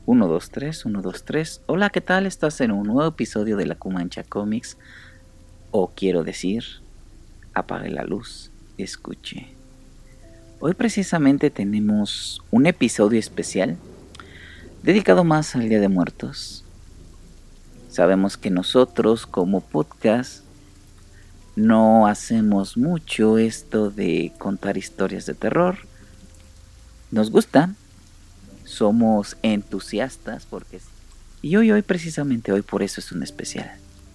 Uno, dos, tres, uno, dos, tres. Hola, ¿qué tal? Estás en un nuevo episodio de La Cumancha Comics. O quiero decir, apague la luz y escuche. Hoy precisamente tenemos un episodio especial dedicado más al Día de Muertos. Sabemos que nosotros como podcast no hacemos mucho esto de contar historias de terror. Nos gusta, somos entusiastas porque... Y hoy precisamente hoy por eso es un especial.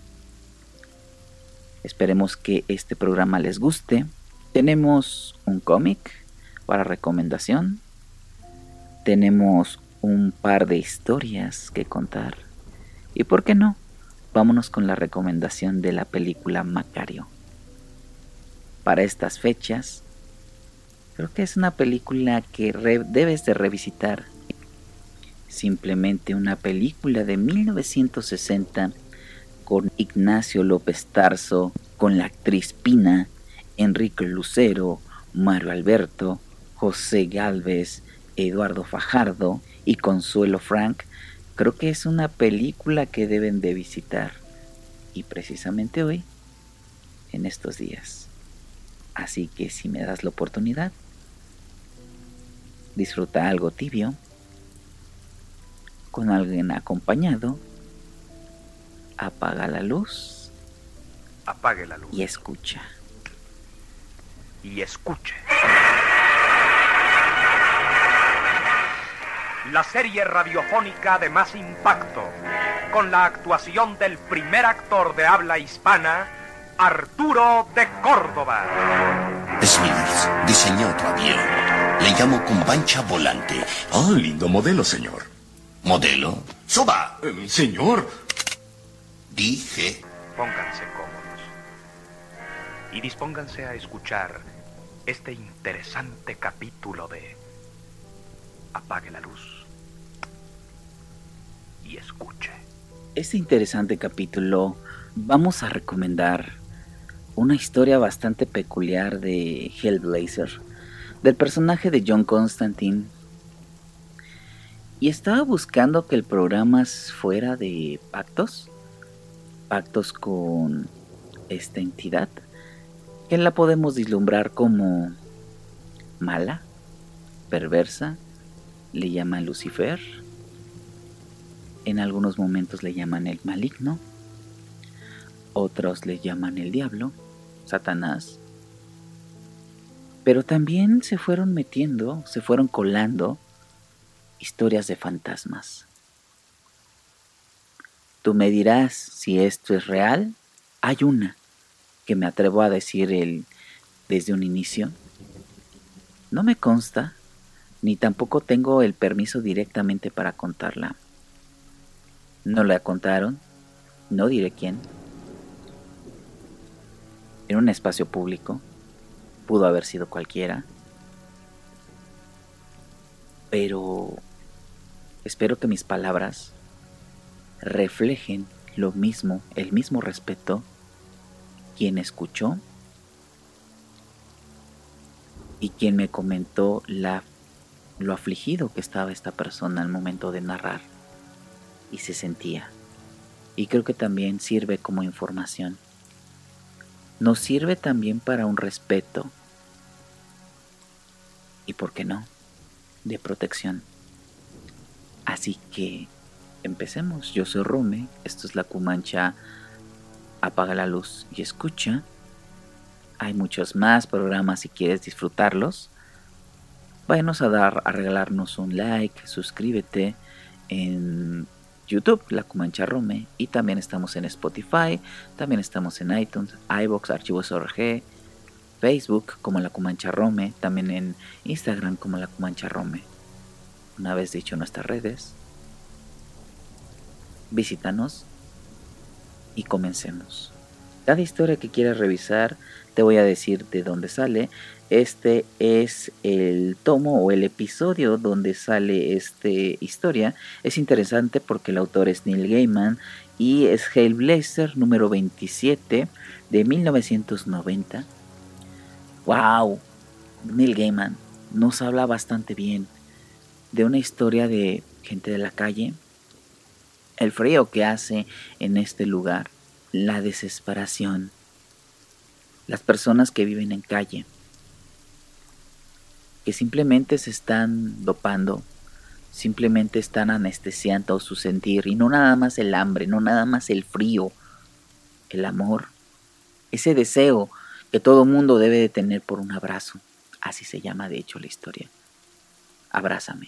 Esperemos que este programa les guste. Tenemos un cómic para recomendación. Tenemos un par de historias que contar. Y por qué no, vámonos con la recomendación de la película Macario. Para estas fechas, creo que es una película que debes de revisitar. Simplemente una película de 1960 con Ignacio López Tarso, con la actriz Pina, Enrique Lucero, Mario Alberto, José Gálvez, Eduardo Fajardo y Consuelo Frank. Creo que es una película que deben de visitar, y precisamente hoy, en estos días. Así que si me das la oportunidad, disfruta algo tibio, con alguien acompañado, apaga la luz, apague la luz y escucha. Y escuche. La serie radiofónica de más impacto, con la actuación del primer actor de habla hispana, Arturo de Córdoba. Smithers diseñó otro avión. Le llamo Cumbancha Volante. Ah, lindo modelo, señor. ¿Modelo? ¡Suba! Señor. Dije. Pónganse cómodos y dispónganse a escuchar este interesante capítulo de Apague la luz y escuche. Este interesante capítulo vamos a recomendar una historia bastante peculiar de Hellblazer, del personaje de John Constantine. Y estaba buscando que el programa fuera de pactos con esta entidad, que la podemos vislumbrar como mala, perversa, le llaman Lucifer, en algunos momentos le llaman el maligno, otros le llaman el diablo, Satanás. Pero también se fueron metiendo, se fueron colando historias de fantasmas. Tú me dirás si esto es real. Hay una que me atrevo a decir desde un inicio. No me consta, ni tampoco tengo el permiso directamente para contarla. No la contaron, no diré quién. En un espacio público, pudo haber sido cualquiera. Pero espero que mis palabras reflejen lo mismo, el mismo respeto, quien escuchó y quien me comentó lo afligido que estaba esta persona al momento de narrar y se sentía. Y creo que también sirve como información. Nos sirve también para un respeto y, ¿por qué no?, de protección. Así que empecemos. Yo soy Rume, esto es La Cumancha. Apaga la luz y escucha. Hay muchos más programas si quieres disfrutarlos. Váyanos a regalarnos un like, suscríbete en YouTube, La Cumancha Rume, y también estamos en Spotify, también estamos en iTunes, iVoox, Archivos.org, Facebook como La Cumancha Rume, también en Instagram como La Cumancha Rume. Una vez dicho nuestras redes, visítanos y comencemos. Cada historia que quieras revisar, te voy a decir de dónde sale. Este es el tomo o el episodio donde sale esta historia. Es interesante porque el autor es Neil Gaiman y es Hellblazer número 27 de 1990. ¡Wow! Neil Gaiman nos habla bastante bien de una historia de gente de la calle, el frío que hace en este lugar, la desesperación, las personas que viven en calle, que simplemente se están dopando, simplemente están anestesiando su sentir, y no nada más el hambre, no nada más el frío, el amor, ese deseo que todo mundo debe de tener por un abrazo. Así se llama de hecho la historia. Abrázame.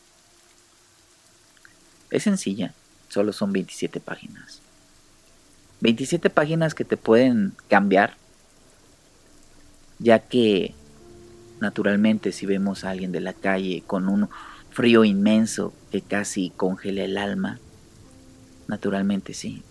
Es sencilla, solo son 27 páginas. 27 páginas que te pueden cambiar, ya que naturalmente si vemos a alguien de la calle con un frío inmenso que casi congela el alma, naturalmente sí,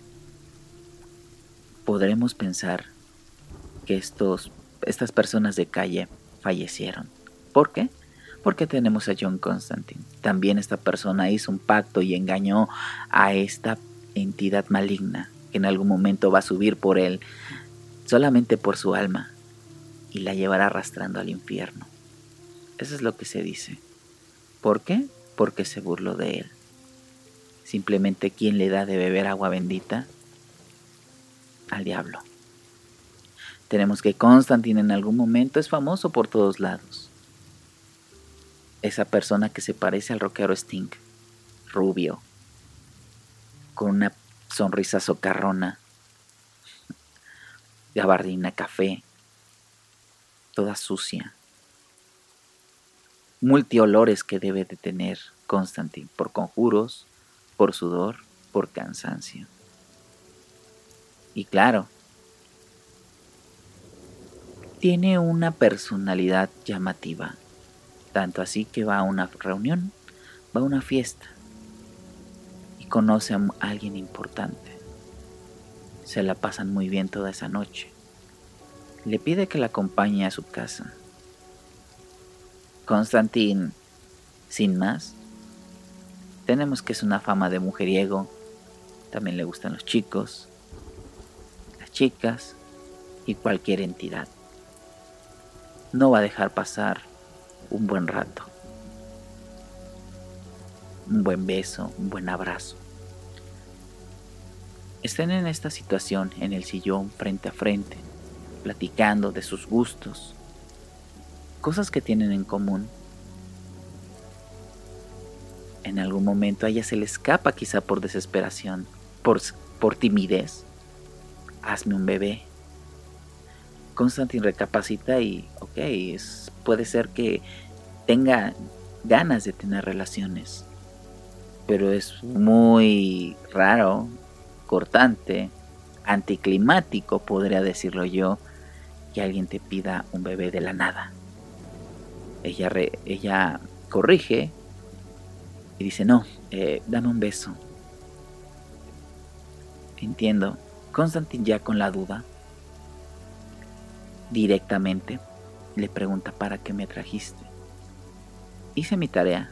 podremos pensar que estas personas de calle fallecieron. ¿Por qué? Porque tenemos a John Constantine. También esta persona hizo un pacto y engañó a esta entidad maligna que en algún momento va a subir por él solamente por su alma y la llevará arrastrando al infierno. Eso es lo que se dice. ¿Por qué? Porque se burló de él. Simplemente, ¿quién le da de beber agua bendita? Al diablo. Tenemos que Constantine en algún momento es famoso por todos lados. Esa persona que se parece al rockero Sting, rubio, con una sonrisa socarrona, gabardina café, toda sucia, multiolores que debe de tener Constantine por conjuros, por sudor, por cansancio. Y claro, tiene una personalidad llamativa, tanto así que va a una reunión, va a una fiesta y conoce a alguien importante. Se la pasan muy bien toda esa noche. Le pide que la acompañe a su casa. Constantine, sin más, tenemos que es una fama de mujeriego. También le gustan los chicos, las chicas y cualquier entidad. No va a dejar pasar un buen rato, un buen beso, un buen abrazo. Estén en esta situación en el sillón frente a frente, platicando de sus gustos, cosas que tienen en común. En algún momento a ella se le escapa, quizá por desesperación, por timidez: hazme un bebé. Constantine recapacita y puede ser que tenga ganas de tener relaciones, pero es muy raro, cortante, anticlimático, podría decirlo yo, que alguien te pida un bebé de la nada. Ella corrige y dice: no, dame un beso. Entiendo. Constantine, ya con la duda, directamente le pregunta: ¿para qué me trajiste? Hice mi tarea,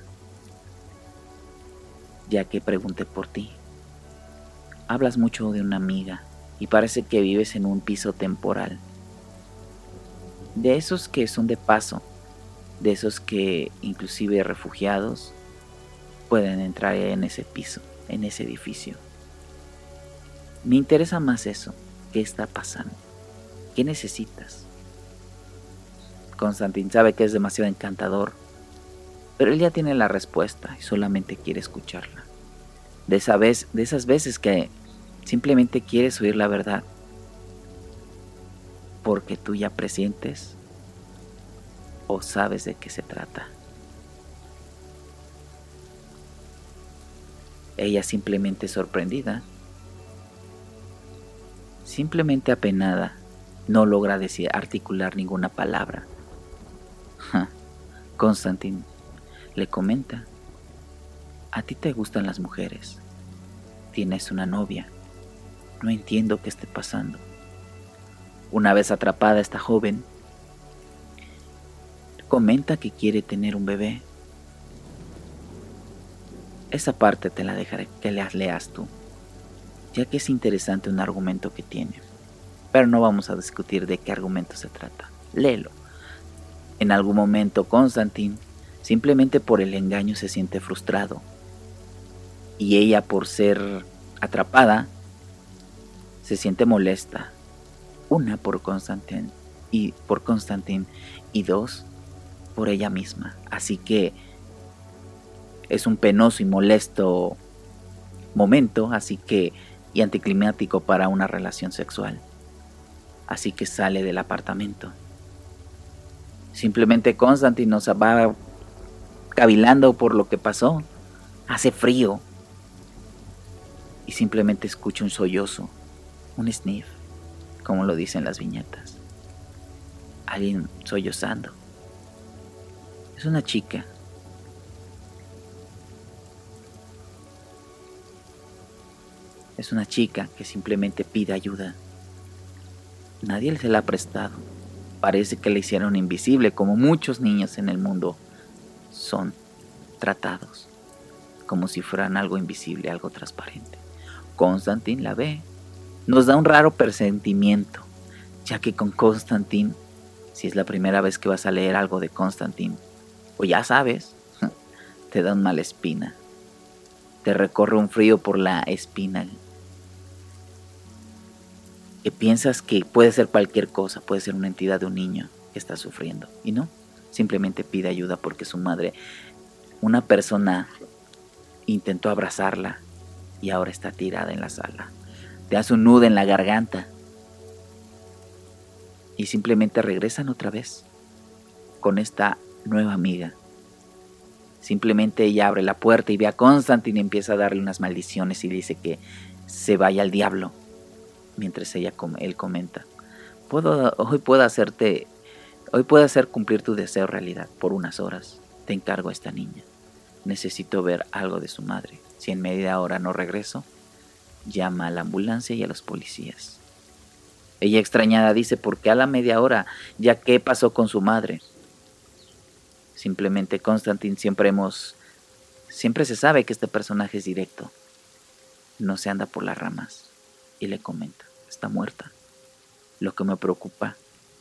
ya que pregunté por ti. Hablas mucho de una amiga y parece que vives en un piso temporal, de esos que son de paso, de esos que inclusive refugiados pueden entrar en ese piso, en ese edificio. Me interesa más eso. ¿Qué está pasando? ¿Qué necesitas? Constantine sabe que es demasiado encantador, pero él ya tiene la respuesta y solamente quiere escucharla. De esas veces que simplemente quieres oír la verdad, porque tú ya presientes o sabes de qué se trata. Ella simplemente sorprendida, simplemente apenada, no logra articular ninguna palabra. Constantine le comenta: a ti te gustan las mujeres, tienes una novia, no entiendo qué esté pasando. Una vez atrapada esta joven, comenta que quiere tener un bebé. Esa parte te la dejaré que la leas tú, ya que es interesante un argumento que tiene. Pero no vamos a discutir de qué argumento se trata. Léelo. En algún momento Constantine, simplemente por el engaño, se siente frustrado y ella, por ser atrapada, se siente molesta. Una, por Constantine y dos, por ella misma. Así que es un penoso y molesto momento, y anticlimático para una relación sexual. Así que sale del apartamento. Simplemente Constantine nos va cavilando por lo que pasó. Hace frío. Y simplemente escucha un sollozo, un sniff, como lo dicen las viñetas. Alguien sollozando. Es una chica. Es una chica que simplemente pide ayuda. Nadie se la ha prestado. Parece que le hicieron invisible, como muchos niños en el mundo son tratados, como si fueran algo invisible, algo transparente. Constantine la ve. Nos da un raro presentimiento, ya que con Constantine, si es la primera vez que vas a leer algo de Constantine, o ya sabes, te da una mala espina. Te recorre un frío por la espina. Que piensas que puede ser cualquier cosa, puede ser una entidad de un niño que está sufriendo. Y no, simplemente pide ayuda porque su madre, una persona, intentó abrazarla y ahora está tirada en la sala. Te hace un nudo en la garganta. Y simplemente regresan otra vez con esta nueva amiga. Simplemente ella abre la puerta y ve a Constantine y empieza a darle unas maldiciones y dice que se vaya al diablo. Mientras él comenta: hoy puedo hacer cumplir tu deseo realidad por unas horas. Te encargo a esta niña. Necesito ver algo de su madre. Si en media hora no regreso, llama a la ambulancia y a los policías. Ella, extrañada, dice: ¿por qué a la media hora? ¿Ya qué pasó con su madre? Simplemente Constantine siempre se sabe que este personaje es directo. No se anda por las ramas. Y le comenta: está muerta. Lo que me preocupa,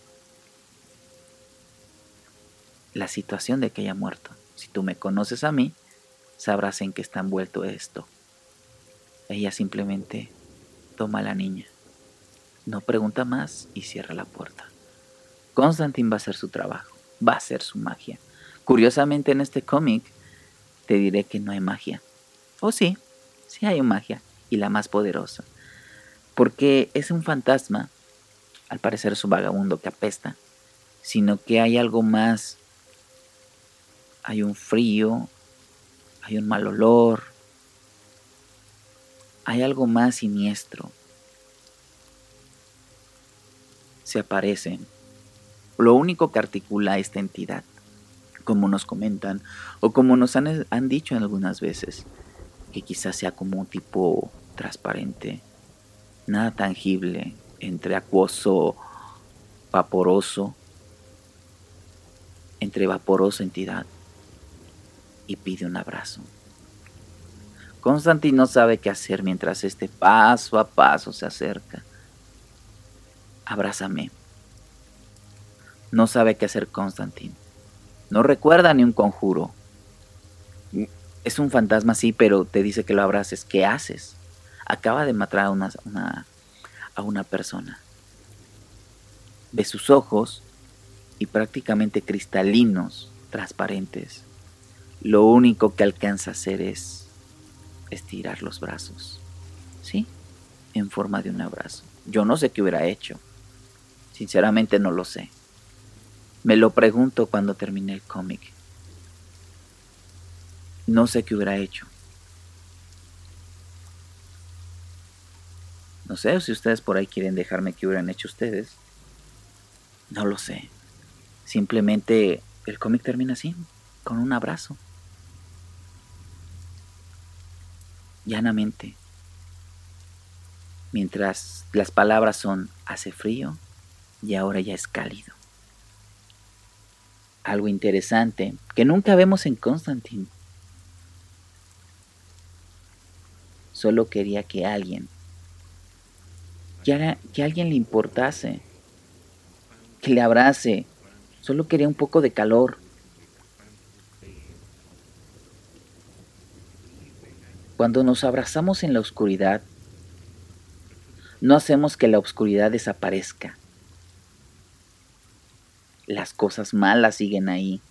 la situación de que haya muerto. Si tú me conoces a mí, sabrás en qué está envuelto esto. Ella simplemente toma a la niña, no pregunta más y cierra la puerta. Constantine va a hacer su trabajo, va a hacer su magia. Curiosamente, en este cómic te diré que no hay magia. O sí hay magia, y la más poderosa. Porque es un fantasma, al parecer es un vagabundo que apesta, sino que hay algo más. Hay un frío, hay un mal olor, hay algo más siniestro. Se aparece. Lo único que articula esta entidad, como nos comentan, o como nos han dicho algunas veces, que quizás sea como un tipo transparente, nada tangible, entre acuoso, vaporoso, entre vaporosa entidad, y pide un abrazo. Constantine no sabe qué hacer mientras este paso a paso se acerca. Abrázame. No sabe qué hacer Constantine. No recuerda ni un conjuro. Es un fantasma, sí, pero te dice que lo abraces. ¿Qué haces? Acaba de matar a una persona. Ve sus ojos y prácticamente cristalinos, transparentes. Lo único que alcanza a hacer es estirar los brazos. ¿Sí? En forma de un abrazo. Yo no sé qué hubiera hecho. Sinceramente no lo sé. Me lo pregunto cuando termine el cómic. No sé qué hubiera hecho. No sé si ustedes por ahí quieren dejarme qué hubieran hecho ustedes. No lo sé. Simplemente el cómic termina así, con un abrazo. Llanamente. Mientras las palabras son: hace frío y ahora ya es cálido. Algo interesante que nunca vemos en Constantine. Solo quería que alguien le importase, que le abrace. Solo quería un poco de calor. Cuando nos abrazamos en la oscuridad, no hacemos que la oscuridad desaparezca. Las cosas malas siguen ahí.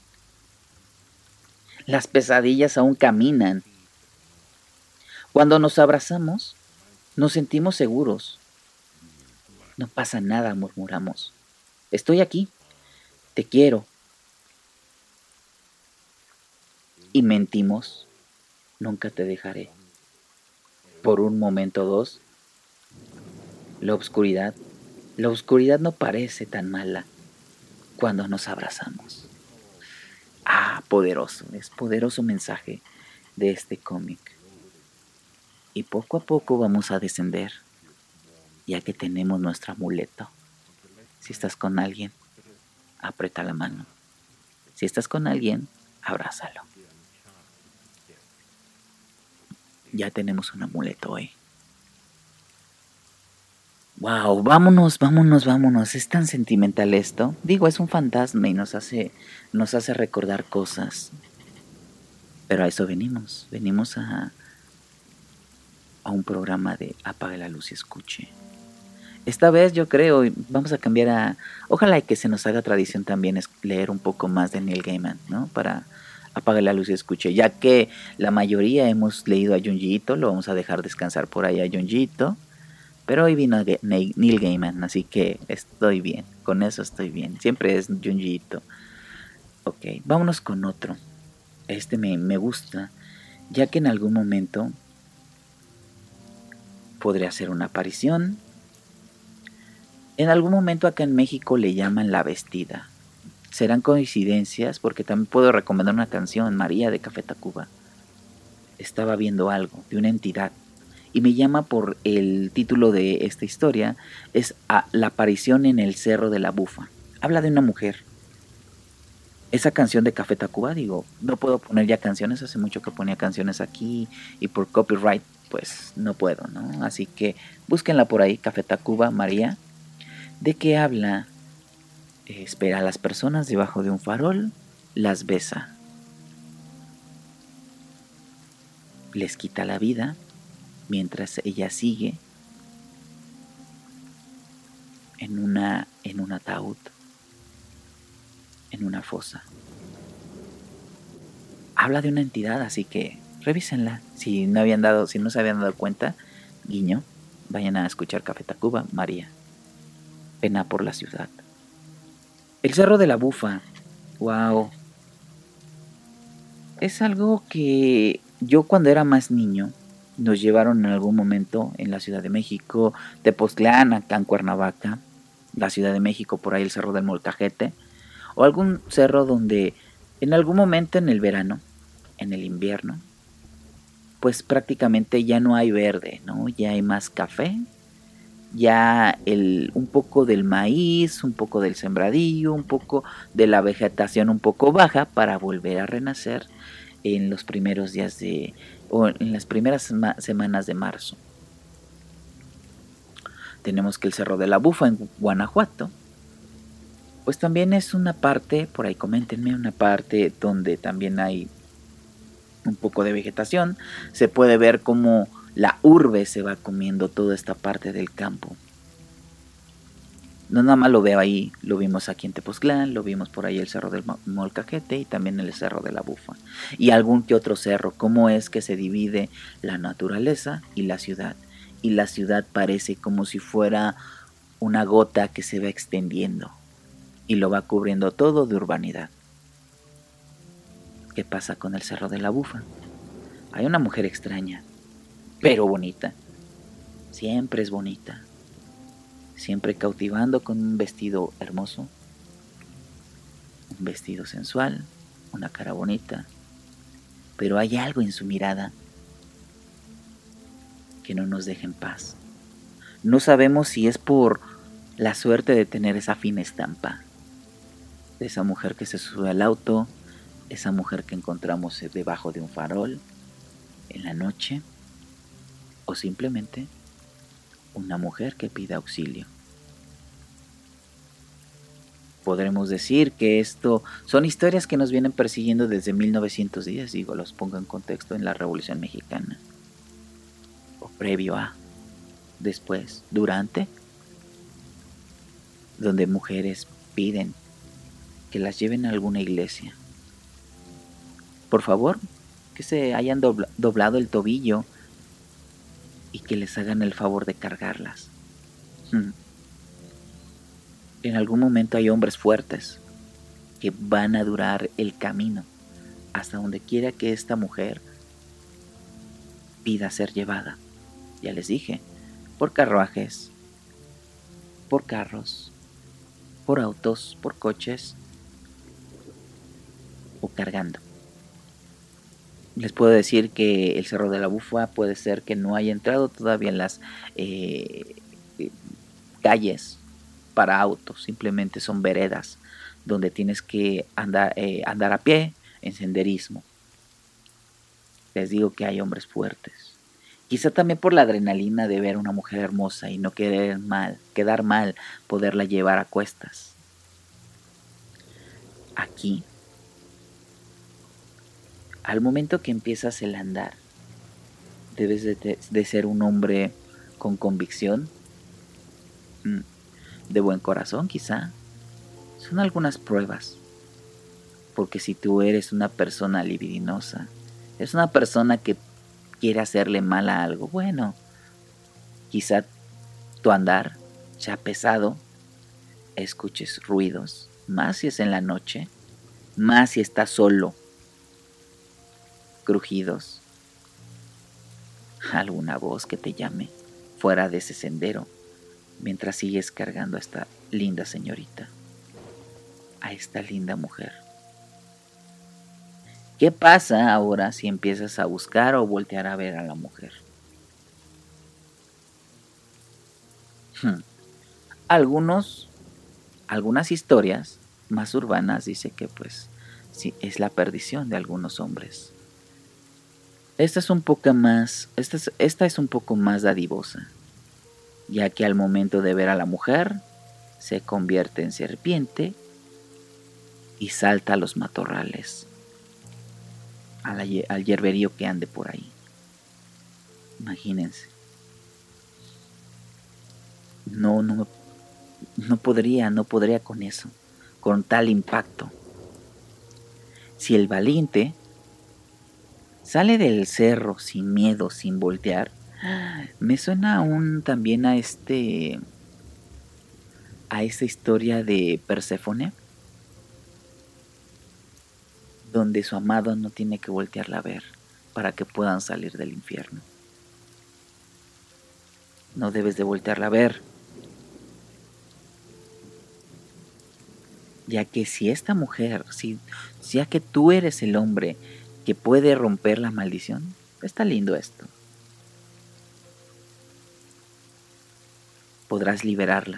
Las pesadillas aún caminan. Cuando nos abrazamos, nos sentimos seguros. No pasa nada, murmuramos. Estoy aquí, te quiero. Y mentimos, nunca te dejaré. Por un momento o dos, la oscuridad no parece tan mala cuando nos abrazamos. Poderoso, es poderoso mensaje de este cómic. Y poco a poco vamos a descender, ya que tenemos nuestro amuleto. Si estás con alguien, aprieta la mano. Si estás con alguien, abrázalo. Ya tenemos un amuleto hoy. Wow, vámonos. Es tan sentimental esto. Digo, es un fantasma y nos hace recordar cosas. Pero a eso venimos. Venimos a un programa de Apague la luz y escuche. Esta vez yo creo, vamos a cambiar a... Ojalá que se nos haga tradición también es leer un poco más de Neil Gaiman, ¿no? Para Apague la luz y escuche. Ya que la mayoría hemos leído a Junji Ito, lo vamos a dejar descansar por ahí a Junji Ito. Pero hoy vino Neil Gaiman, así que estoy bien. Con eso estoy bien. Siempre es Junji Ito. Ok, vámonos con otro. Este me gusta, ya que en algún momento podría hacer una aparición. En algún momento acá en México le llaman La Vestida. Serán coincidencias porque también puedo recomendar una canción, María de Café Tacuba. Estaba viendo algo de una entidad y me llama por el título de esta historia, es La aparición en el Cerro de la Bufa. Habla de una mujer. Esa canción de Café Tacuba, digo, no puedo poner ya canciones, hace mucho que ponía canciones aquí y por copyright pues no puedo, ¿no? Así que búsquenla por ahí, Café Tacuba, María. ¿De qué habla? Espera a las personas debajo de un farol, las besa, les quita la vida mientras ella sigue en un ataúd, en una fosa. Habla de una entidad, así que revísenla. Si no se habían dado cuenta, guiño, vayan a escuchar Café Tacuba, María. Pena por la ciudad. El Cerro de la Bufa. Wow. Es algo que yo cuando era más niño nos llevaron en algún momento en la Ciudad de México, Tepoztlán, acá en Cuernavaca, la Ciudad de México, por ahí el Cerro del Molcajete, o algún cerro donde en algún momento en el verano, en el invierno, pues prácticamente ya no hay verde, ¿no? Ya hay más café, ya un poco del maíz, un poco del sembradillo, un poco de la vegetación un poco baja para volver a renacer en los primeros días o en las primeras semanas de marzo. Tenemos que el Cerro de la Bufa en Guanajuato, pues también es una parte, por ahí coméntenme, una parte donde también hay un poco de vegetación. Se puede ver cómo la urbe se va comiendo toda esta parte del campo. No nada más lo veo ahí, lo vimos aquí en Tepoztlán, lo vimos por ahí el Cerro del Molcajete y también el Cerro de la Bufa. Y algún que otro cerro, cómo es que se divide la naturaleza y la ciudad. Y la ciudad parece como si fuera una gota que se va extendiendo y lo va cubriendo todo de urbanidad. ¿Qué pasa con el Cerro de la Bufa? Hay una mujer extraña, pero bonita. Siempre es bonita. Siempre cautivando con un vestido hermoso, un vestido sensual, una cara bonita. Pero hay algo en su mirada que no nos deja en paz. No sabemos si es por la suerte de tener esa fina estampa, de esa mujer que se sube al auto, esa mujer que encontramos debajo de un farol en la noche, o simplemente una mujer que pide auxilio. podremos decir que esto son historias que nos vienen persiguiendo desde 1910, digo, los pongo en contexto, en la Revolución Mexicana. O previo a, después, durante, donde mujeres piden que las lleven a alguna iglesia. Por favor, que se hayan doblado el tobillo y que les hagan el favor de cargarlas. En algún momento hay hombres fuertes que van a durar el camino hasta donde quiera que esta mujer pida ser llevada. Ya les dije, por carruajes, por carros, por autos, por coches o cargando. Les puedo decir que el Cerro de la Bufa puede ser que no haya entrado todavía en las calles para autos, simplemente son veredas donde tienes que andar a pie en senderismo. Les digo que hay hombres fuertes. Quizá también por la adrenalina de ver a una mujer hermosa y no quedar mal, poderla llevar a cuestas. Aquí, al momento que empiezas el andar, debes de ser un hombre con convicción, de buen corazón quizá. Son algunas pruebas, porque si tú eres una persona libidinosa, es una persona que quiere hacerle mal a algo, bueno, quizá tu andar sea pesado, escuches ruidos, más si es en la noche, más si estás solo, crujidos, alguna voz que te llame fuera de ese sendero, mientras sigues cargando a esta linda señorita, a esta linda mujer. ¿Qué pasa ahora si empiezas a buscar o voltear a ver a la mujer? Algunas historias más urbanas dicen que pues sí, es la perdición de algunos hombres. Esta es un poco más dadivosa, ya que al momento de ver a la mujer se convierte en serpiente y salta a los matorrales, al hierberío que ande por ahí. Imagínense. No podría con eso, con tal impacto. Si el valiente sale del cerro sin miedo, sin voltear, me suena también a esta historia de Perséfone, donde su amado no tiene que voltearla a ver para que puedan salir del infierno. No debes de voltearla a ver, ya que si esta mujer, ya que tú eres el hombre que puede romper la maldición, está lindo esto. Podrás liberarla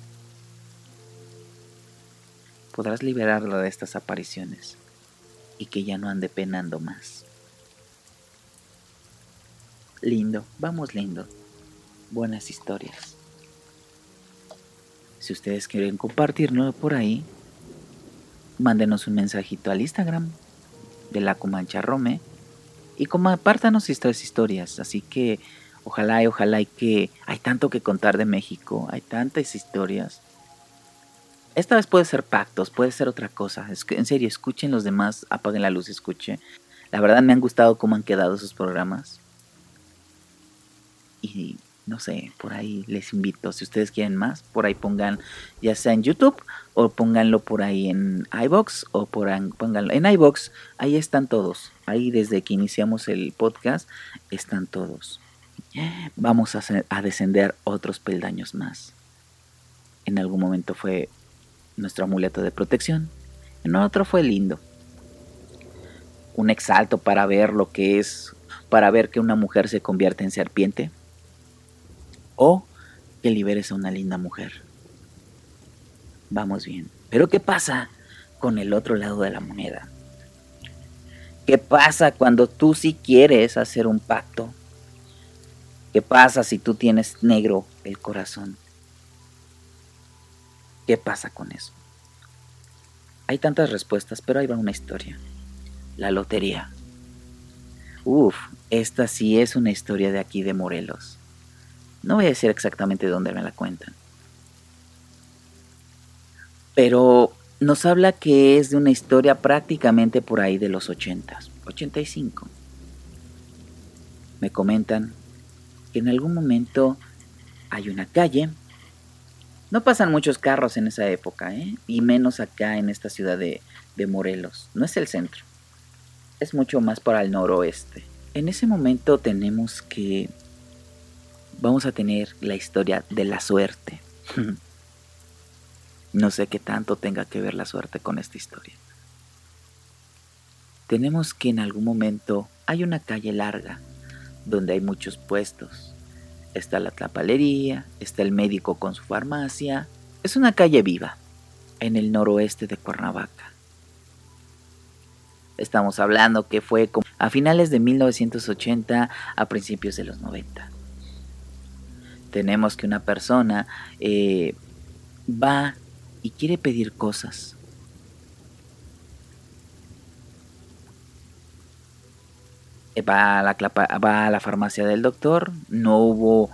de estas apariciones y que ya no ande penando más. Lindo, vamos lindo. Buenas historias. Si ustedes quieren compartirlo por ahí, mándenos un mensajito al Instagram de la Cumancha Rome y compártanos estas historias. Así que ojalá y que hay tanto que contar de México, hay tantas historias. Esta vez puede ser pactos, puede ser otra cosa. En serio, escuchen los demás, apaguen la luz, escuchen. La verdad me han gustado cómo han quedado esos programas. Y no sé, por ahí les invito. Si ustedes quieren más, por ahí pongan, ya sea en YouTube o pónganlo por ahí en iVoox o pónganlo en iVoox. Ahí están todos. Ahí desde que iniciamos el podcast están todos. Vamos a descender otros peldaños más. En algún momento fue nuestro amuleto de protección. En otro fue lindo. Un exalto para ver lo que es, para ver que una mujer se convierte en serpiente. O que liberes a una linda mujer. Vamos bien. Pero ¿qué pasa con el otro lado de la moneda? ¿Qué pasa cuando tú sí quieres hacer un pacto? ¿Qué pasa si tú tienes negro el corazón? ¿Qué pasa con eso? Hay tantas respuestas, pero ahí va una historia. La lotería. Esta sí es una historia de aquí de Morelos. No voy a decir exactamente dónde me la cuentan. Pero nos habla que es de una historia prácticamente por ahí de los 80s, 85. Me comentan que en algún momento hay una calle. No pasan muchos carros en esa época, y menos acá en esta ciudad de Morelos. No es el centro, es mucho más para el noroeste. En ese momento vamos a tener la historia de la suerte. No sé qué tanto tenga que ver la suerte con esta historia. Tenemos que en algún momento hay una calle larga donde hay muchos puestos. Está la tlapalería, está el médico con su farmacia. Es una calle viva en el noroeste de Cuernavaca. Estamos hablando que fue como a finales de 1980 a principios de los 90. Tenemos que una persona va y quiere pedir cosas. Va a la farmacia del doctor. No hubo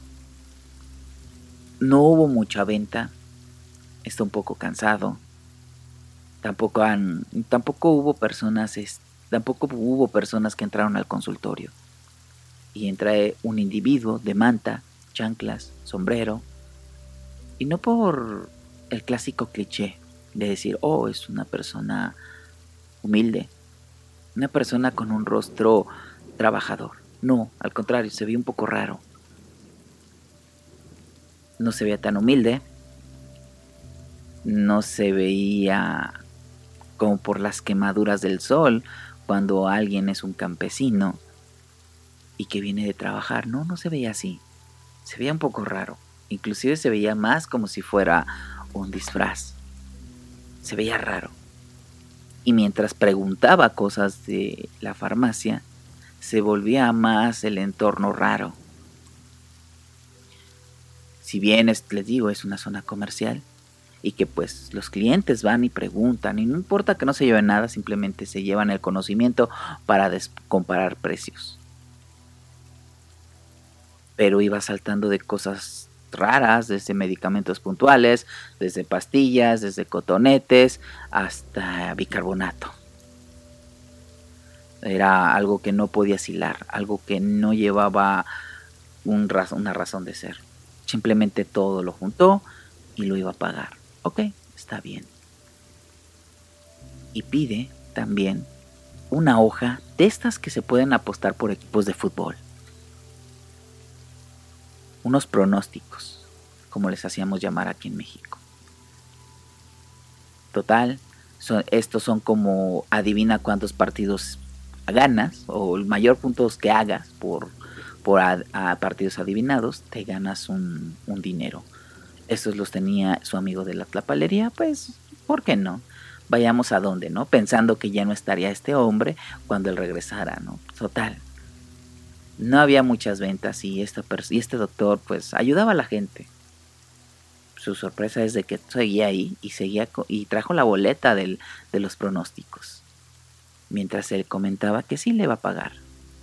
mucha venta. Está un poco cansado. Tampoco hubo personas que entraron al consultorio. Y entra un individuo de manta, chanclas, sombrero. Y no por el clásico cliché de decir, es una persona humilde, una persona con un rostro trabajador. No, al contrario, se veía un poco raro. No se veía tan humilde. No se veía como por las quemaduras del sol cuando alguien es un campesino y que viene de trabajar. No se veía así. Se veía un poco raro. Inclusive se veía más como si fuera un disfraz. Se veía raro. Y mientras preguntaba cosas de la farmacia, se volvía más el entorno raro. Si bien les digo, es una zona comercial y que pues los clientes van y preguntan y no importa que no se lleven nada, simplemente se llevan el conocimiento para comparar precios. Pero iba saltando de cosas raras, desde medicamentos puntuales, desde pastillas, desde cotonetes, hasta bicarbonato. Era algo que no podía hilar, algo que no llevaba una razón de ser. Simplemente todo lo juntó y lo iba a pagar. Ok, está bien. Y pide también una hoja de estas que se pueden apostar por equipos de fútbol. Unos pronósticos, como les hacíamos llamar aquí en México. Total, estos son como adivina cuántos partidos ganas, o el mayor puntos que hagas por a partidos adivinados, te ganas un dinero. Estos los tenía su amigo de la tlapalería, pues, ¿por qué no? Vayamos a dónde, ¿no? Pensando que ya no estaría este hombre cuando él regresara, ¿no? Total. No había muchas ventas y este doctor pues ayudaba a la gente. Su sorpresa es de que seguía ahí y trajo la boleta de los pronósticos. Mientras él comentaba que sí le iba a pagar.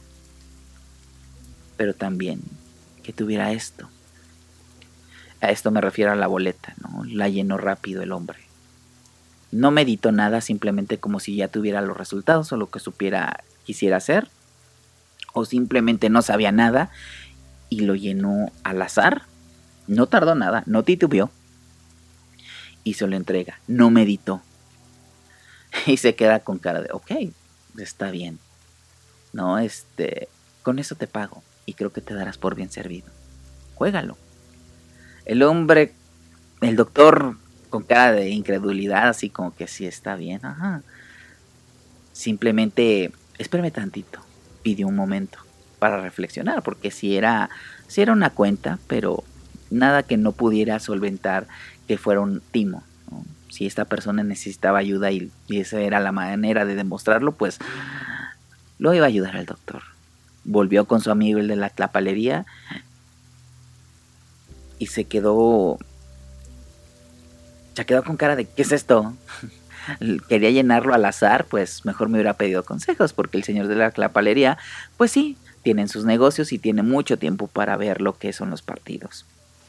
Pero también que tuviera esto. A esto me refiero a la boleta, ¿no? La llenó rápido el hombre. No meditó nada, simplemente como si ya tuviera los resultados o lo que quisiera hacer. O simplemente no sabía nada y lo llenó al azar. No tardó nada, no titubeó. Y se lo entrega, no meditó. Y se queda con cara de, ok, está bien. No, con eso te pago y creo que te darás por bien servido. Juégalo. El doctor con cara de incredulidad, así como que sí está bien, ajá. Simplemente, espérame tantito. Pidió un momento para reflexionar, porque si era una cuenta, pero nada que no pudiera solventar que fuera un timo, ¿no? Si esta persona necesitaba ayuda y esa era la manera de demostrarlo, pues lo iba a ayudar al doctor. Volvió con su amigo el de la tlapalería y se quedó con cara de ¿qué es esto? quería llenarlo al azar, pues mejor me hubiera pedido consejos, porque el señor de la clapalería, pues sí, tienen sus negocios y tiene mucho tiempo para ver lo que son los partidos.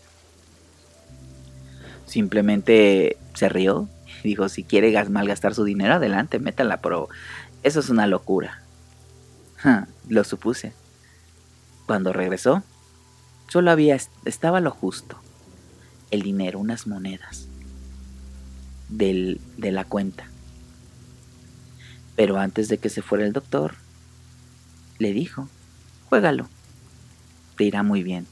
Simplemente se rió, dijo, si quiere malgastar su dinero, adelante, métala, pero eso es una locura. Lo supuse. Cuando regresó, solo estaba lo justo, el dinero, unas monedas de la cuenta. Pero antes de que se fuera el doctor, le dijo, juégalo, te irá muy bien.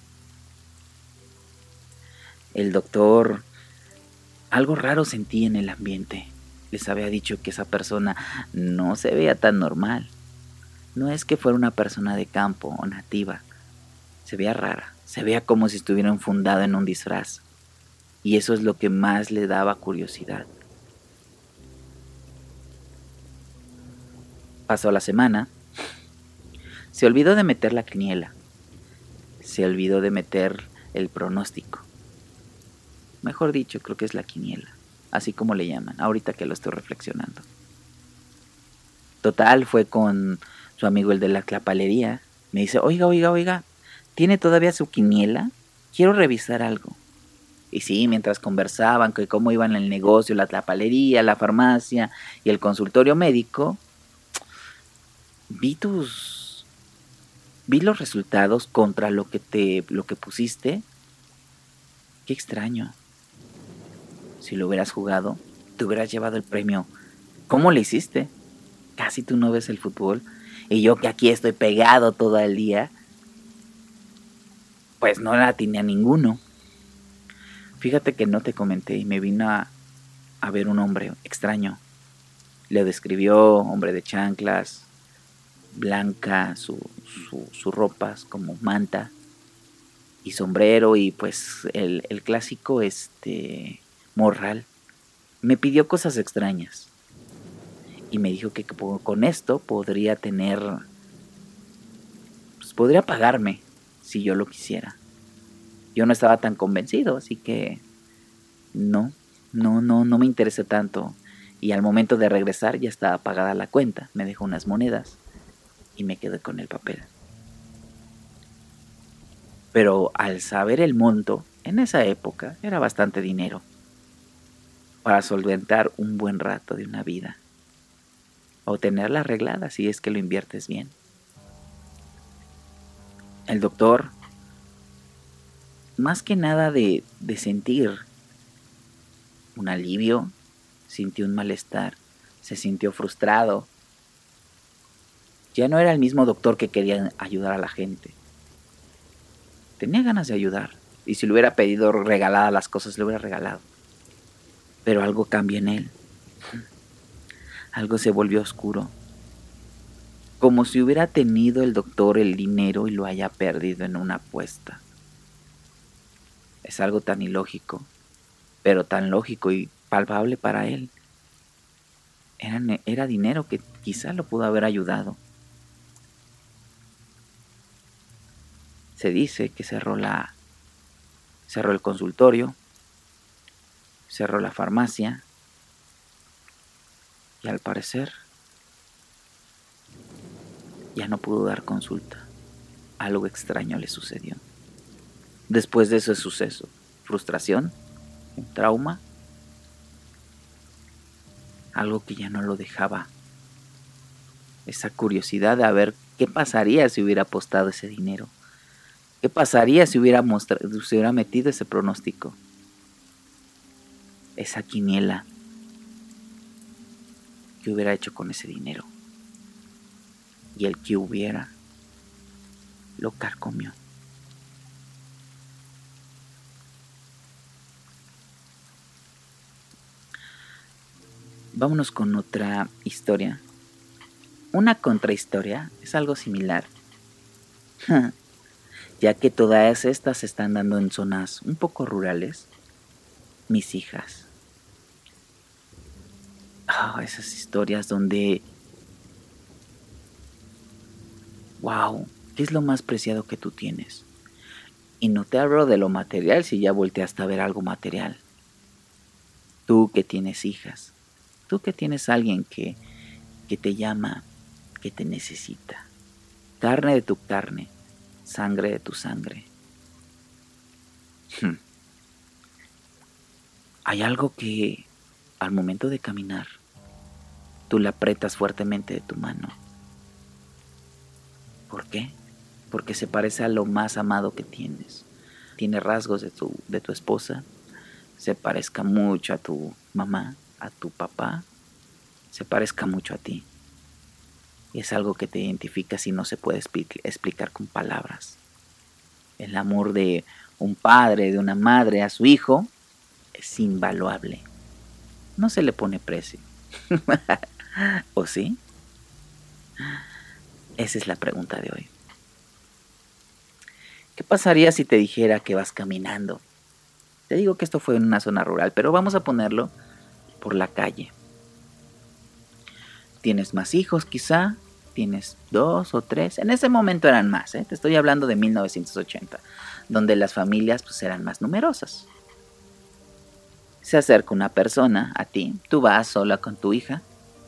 El doctor, algo raro sentí en el ambiente. Les había dicho que esa persona no se veía tan normal. No es que fuera una persona de campo o nativa. Se veía rara, se veía como si estuviera enfundada en un disfraz. Y eso es lo que más le daba curiosidad. Pasó la semana. Se olvidó de meter la quiniela. Se olvidó de meter el pronóstico. Mejor dicho, creo que es la quiniela. Así como le llaman, ahorita que lo estoy reflexionando. Total, fue con su amigo el de la clapalería. Me dice, oiga, ¿tiene todavía su quiniela? Quiero revisar algo. Y sí, mientras conversaban que cómo iban el negocio, la clapalería, la farmacia y el consultorio médico, vi los resultados contra lo que pusiste. Qué extraño. Si lo hubieras jugado, te hubieras llevado el premio. ¿Cómo le hiciste? Casi tú no ves el fútbol. Y yo que aquí estoy pegado todo el día, pues no la atiné a ninguno. Fíjate que no te comenté y me vino a ver un hombre extraño. Le describió hombre de chanclas, blanca, su ropa como manta y sombrero y pues el clásico morral. Me pidió cosas extrañas y me dijo que con esto podría tener, pues podría pagarme si yo lo quisiera. Yo no estaba tan convencido, así que no me interesé tanto. Y al momento de regresar ya estaba pagada la cuenta. Me dejó unas monedas y me quedé con el papel. Pero al saber el monto, en esa época era bastante dinero para solventar un buen rato de una vida o tenerla arreglada si es que lo inviertes bien. El doctor, más que nada de sentir un alivio, sintió un malestar, se sintió frustrado. Ya no era el mismo doctor que quería ayudar a la gente. Tenía ganas de ayudar, y si le hubiera pedido regaladas las cosas, le hubiera regalado. Pero algo cambió en él. Algo se volvió oscuro. Como si hubiera tenido el doctor el dinero y lo haya perdido en una apuesta. Es algo tan ilógico, pero tan lógico y palpable para él. Era dinero que quizá lo pudo haber ayudado. Se dice que cerró el consultorio, cerró la farmacia y al parecer ya no pudo dar consulta. Algo extraño le sucedió. Después de ese suceso, frustración, un trauma, algo que ya no lo dejaba. Esa curiosidad de ver qué pasaría si hubiera apostado ese dinero. ¿Qué pasaría si hubiera metido ese pronóstico? Esa quiniela. ¿Qué hubiera hecho con ese dinero? Y el que hubiera lo carcomió. Vámonos con otra historia. Una contrahistoria es algo similar. Ya que todas estas se están dando en zonas un poco rurales. Mis hijas. Esas historias donde... Wow, ¿qué es lo más preciado que tú tienes? Y no te hablo de lo material si ya volteaste a ver algo material. Tú que tienes hijas. Tú que tienes a alguien que te llama, que te necesita. Carne de tu carne, sangre de tu sangre. Hay algo que al momento de caminar, tú le aprietas fuertemente de tu mano. ¿Por qué? Porque se parece a lo más amado que tienes. Tiene rasgos de tu esposa, se parezca mucho a tu mamá, a tu papá, se parezca mucho a ti. Y es algo que te identificas y no se puede explicar con palabras. El amor de un padre, de una madre a su hijo, es invaluable. No se le pone precio. ¿O sí? Esa es la pregunta de hoy. ¿Qué pasaría si te dijera que vas caminando? Te digo que esto fue en una zona rural, pero vamos a ponerlo por la calle. Tienes más hijos quizá, tienes 2 o 3. En ese momento eran más, Te estoy hablando de 1980, donde las familias pues eran más numerosas. Se acerca una persona a ti, tú vas sola con tu hija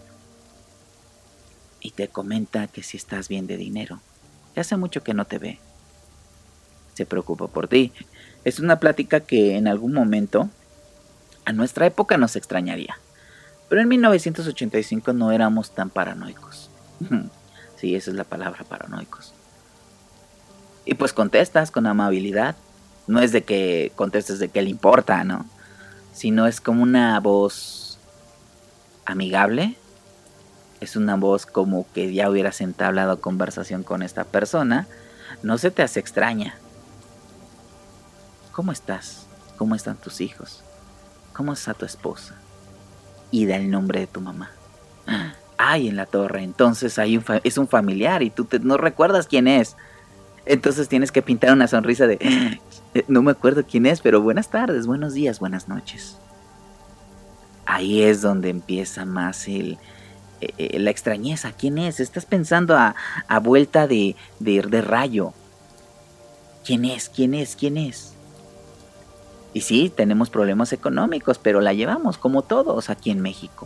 y te comenta que si estás bien de dinero, que hace mucho que no te ve, se preocupa por ti. Es una plática que en algún momento a nuestra época nos extrañaría, pero en 1985 no éramos tan paranoicos. Sí, esa es la palabra, paranoicos. Y pues contestas con amabilidad. No es de que contestes de qué le importa, ¿no? Sino es como una voz amigable. Es una voz como que ya hubieras entablado conversación con esta persona. No se te hace extraña. ¿Cómo estás? ¿Cómo están tus hijos? ¿Cómo está tu esposa? Y da el nombre de tu mamá. Ay, en la torre. Entonces es un familiar y tú no recuerdas quién es. Entonces tienes que pintar una sonrisa de... No me acuerdo quién es, pero buenas tardes, buenos días, buenas noches. Ahí es donde empieza más la extrañeza. ¿Quién es? Estás pensando a vuelta de rayo. ¿Quién es? ¿Quién es? ¿Quién es? Y sí, tenemos problemas económicos, pero la llevamos como todos aquí en México.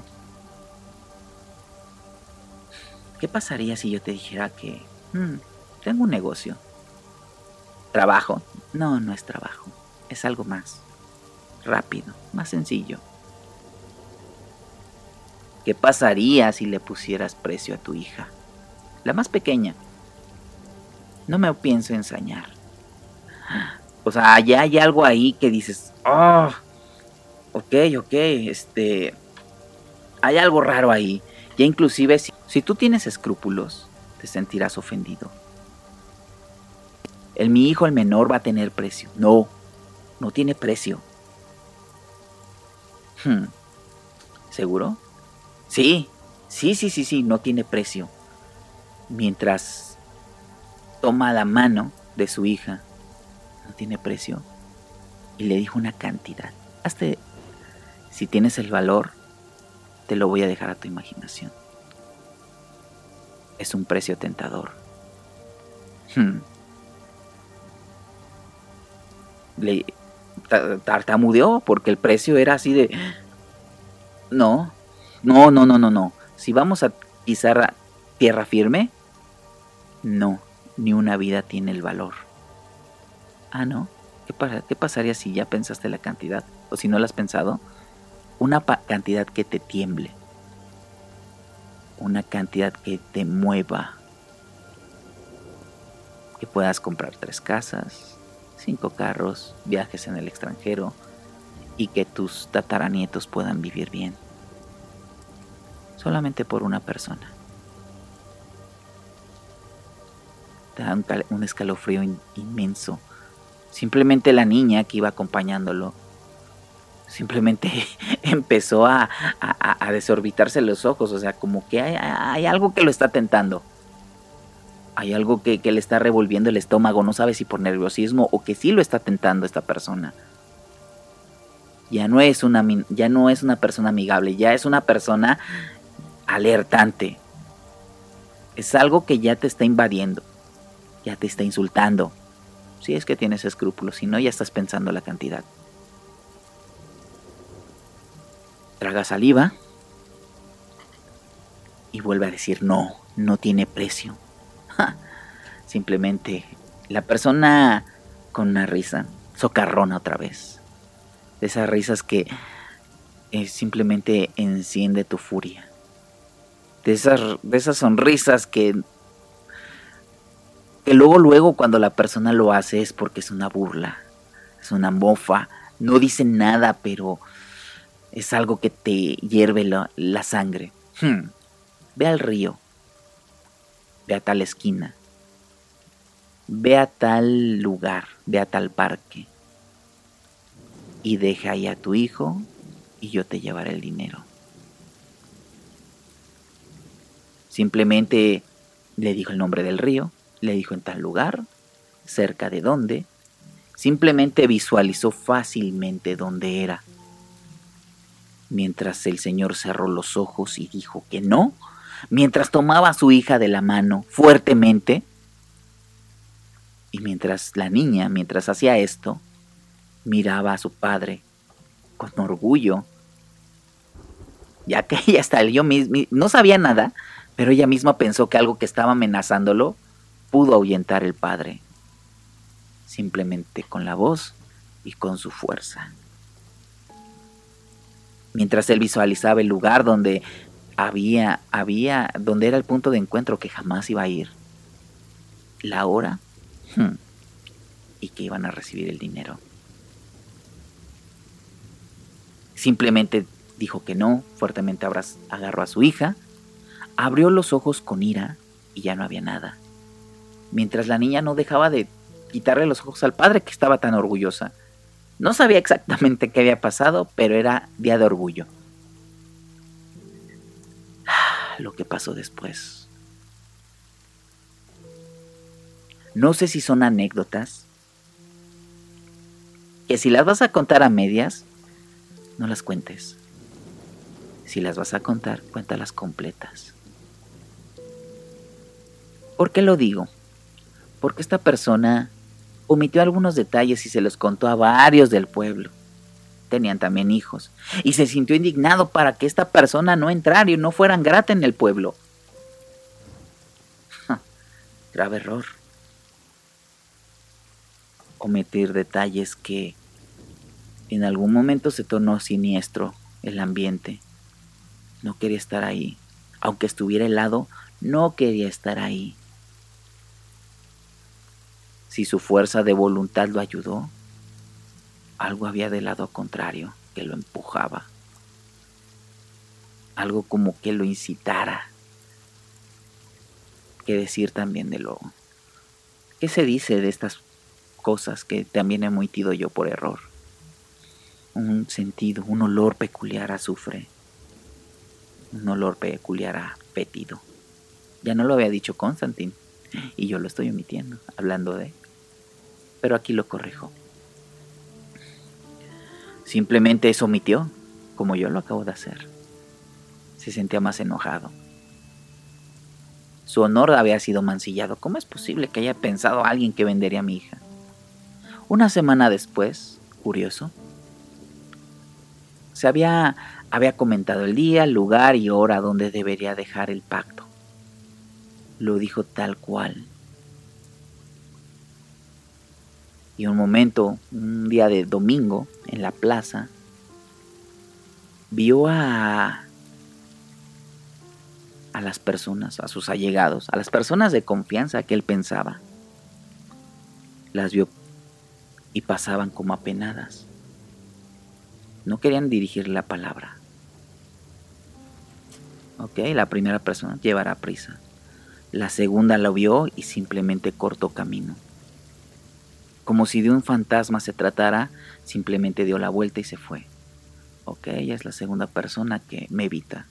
¿Qué pasaría si yo te dijera que tengo un negocio? ¿Trabajo? No, no es trabajo. Es algo más rápido, más sencillo. ¿Qué pasaría si le pusieras precio a tu hija? La más pequeña. No me pienso ensañar. O sea, ya hay algo ahí que dices, ok, hay algo raro ahí. Ya inclusive si tú tienes escrúpulos, te sentirás ofendido. Mi hijo, el menor, va a tener precio. No tiene precio. ¿Seguro? Sí, no tiene precio. Mientras toma la mano de su hija, no tiene precio. Y le dijo una cantidad. Si tienes el valor, te lo voy a dejar a tu imaginación. Es un precio tentador. Le tartamudeó porque el precio era así de... No. Si vamos a pisar tierra firme, no, ni una vida tiene el valor. ¿No? ¿Qué pasaría si ya pensaste la cantidad? O si no la has pensado, una cantidad que te tiemble, una cantidad que te mueva, que puedas comprar 3 casas, 5 carros, viajes en el extranjero y que tus tataranietos puedan vivir bien. Solamente por una persona. Te da un escalofrío inmenso. Simplemente la niña que iba acompañándolo simplemente empezó a desorbitarse los ojos. O sea, como que hay algo que lo está tentando. Hay algo que le está revolviendo el estómago. No sabe si por nerviosismo o que sí lo está tentando esta persona. Ya no es una persona amigable. Ya es una persona alertante. Es algo que ya te está invadiendo. Ya te está insultando. Si es que tienes escrúpulos. Si no, ya estás pensando la cantidad. Traga saliva. y vuelve a decir no, no tiene precio. ¡Ja! Simplemente la persona con una risa socarrona otra vez. De esas risas que simplemente enciende tu furia. De esas sonrisas que luego cuando la persona lo hace es porque es una burla, es una mofa, no dice nada, pero es algo que te hierve la sangre. Ve al río, ve a tal esquina, ve a tal lugar, ve a tal parque y deja ahí a tu hijo y yo te llevaré el dinero. Simplemente le dijo el nombre del río, le dijo en tal lugar, cerca de dónde. Simplemente visualizó fácilmente dónde era. Mientras el señor cerró los ojos y dijo que no, mientras tomaba a su hija de la mano fuertemente, y mientras la niña, mientras hacía esto, miraba a su padre con orgullo, ya que ella hasta yo no sabía nada, pero ella misma pensó que algo que estaba amenazándolo pudo ahuyentar el padre, simplemente con la voz y con su fuerza. Mientras él visualizaba el lugar donde donde era el punto de encuentro que jamás iba a ir, la hora, y que iban a recibir el dinero. Simplemente dijo que no, fuertemente agarró a su hija, abrió los ojos con ira y ya no había nada. Mientras la niña no dejaba de quitarle los ojos al padre, que estaba tan orgullosa. No sabía exactamente qué había pasado, pero era día de orgullo. Lo que pasó después. No sé si son anécdotas, que si las vas a contar a medias, no las cuentes. Si las vas a contar, cuéntalas completas. ¿Por qué lo digo? Porque esta persona omitió algunos detalles y se los contó a varios del pueblo. Tenían también hijos. Y se sintió indignado para que esta persona no entrara y no fueran grata en el pueblo. Grave error. Omitir detalles que en algún momento se tornó siniestro el ambiente. No quería estar ahí. Aunque estuviera helado, no quería estar ahí. Si su fuerza de voluntad lo ayudó, algo había del lado contrario que lo empujaba. Algo como que lo incitara. ¿Qué decir también de lo... ¿Qué se dice de estas cosas que también he omitido yo por error? Un sentido, un olor peculiar a azufre. Un olor peculiar a fétido. Ya no lo había dicho Constantine. Y yo lo estoy omitiendo, hablando de... Pero aquí lo corrijo. Simplemente se omitió, como yo lo acabo de hacer. Se sentía más enojado. Su honor había sido mancillado. ¿Cómo es posible que haya pensado alguien que vendería a mi hija? Una semana después, curioso, se había comentado el día, lugar y hora donde debería dejar el pacto. Lo dijo tal cual. Y un día de domingo, en la plaza, vio a las personas, a sus allegados, a las personas de confianza que él pensaba. Las vio y pasaban como apenadas. No querían dirigir la palabra. Ok, la primera persona llevará prisa. La segunda lo vio y simplemente cortó camino. Como si de un fantasma se tratara, simplemente dio la vuelta y se fue. Ok, ella es la segunda persona que me evita.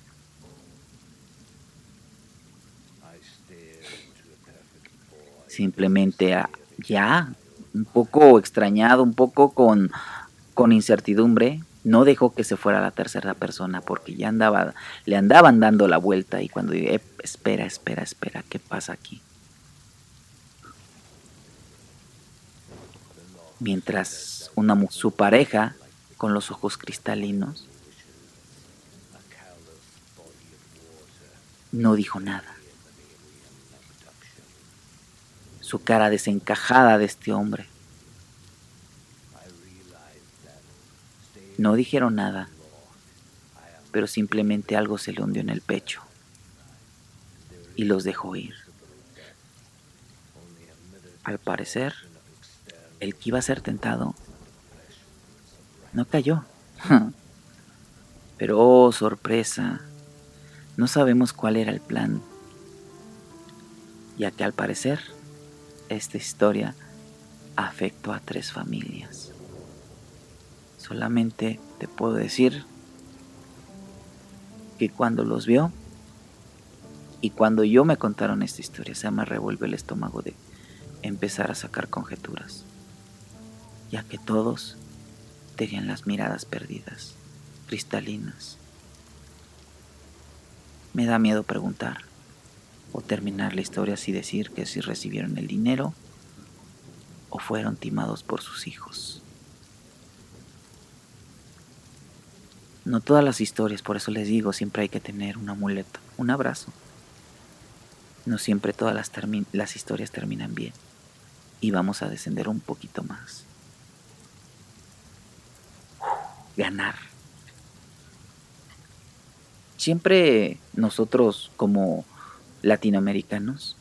Simplemente ya, un poco extrañado, un poco con incertidumbre, no dejó que se fuera la tercera persona porque ya le andaban dando la vuelta y cuando dije, espera, ¿qué pasa aquí? Mientras su pareja, con los ojos cristalinos, No dijo nada. Su cara desencajada de este hombre. No dijeron nada, pero simplemente algo se le hundió en el pecho y los dejó ir. Al parecer, el que iba a ser tentado no cayó. Pero oh, sorpresa, no sabemos cuál era el plan, ya que al parecer esta historia afectó a 3 familias. Solamente te puedo decir que cuando los vio y cuando yo me contaron esta historia, se me revuelve el estómago de empezar a sacar conjeturas, ya que todos tenían las miradas perdidas, cristalinas. Me da miedo preguntar o terminar la historia así, decir que si recibieron el dinero o fueron timados por sus hijos. No todas las historias, por eso les digo, siempre hay que tener un amuleto, un abrazo. No siempre todas las historias terminan bien. Y vamos a descender un poquito más. Ganar. Siempre nosotros como latinoamericanos,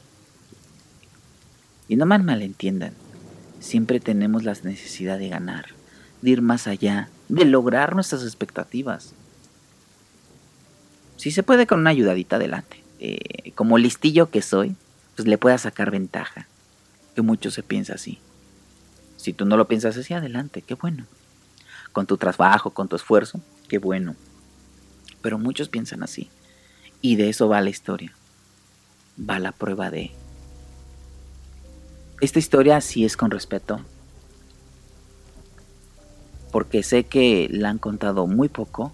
y no me malentiendan, siempre tenemos la necesidad de ganar, de ir más allá, de lograr nuestras expectativas. Si se puede con una ayudadita adelante. Como listillo que soy, pues le pueda sacar ventaja. Que mucho se piensa así. Si tú no lo piensas así, adelante, qué bueno. Con tu trabajo, con tu esfuerzo, qué bueno. Pero muchos piensan así. Y de eso va la historia. Va la prueba de... Esta historia sí es con respeto. Porque sé que la han contado muy poco.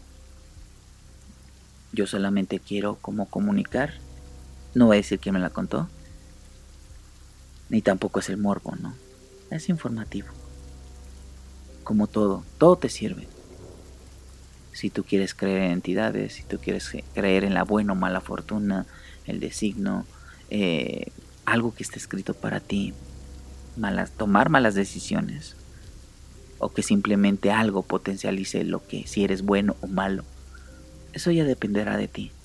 Yo solamente quiero como comunicar. No voy a decir quién me la contó. Ni tampoco es el morbo, ¿no? Es informativo. Como todo te sirve. Si tú quieres creer en entidades, si tú quieres creer en la buena o mala fortuna, el designo, algo que esté escrito para ti, tomar malas decisiones, o que simplemente algo potencialice lo que, si eres bueno o malo, eso ya dependerá de ti.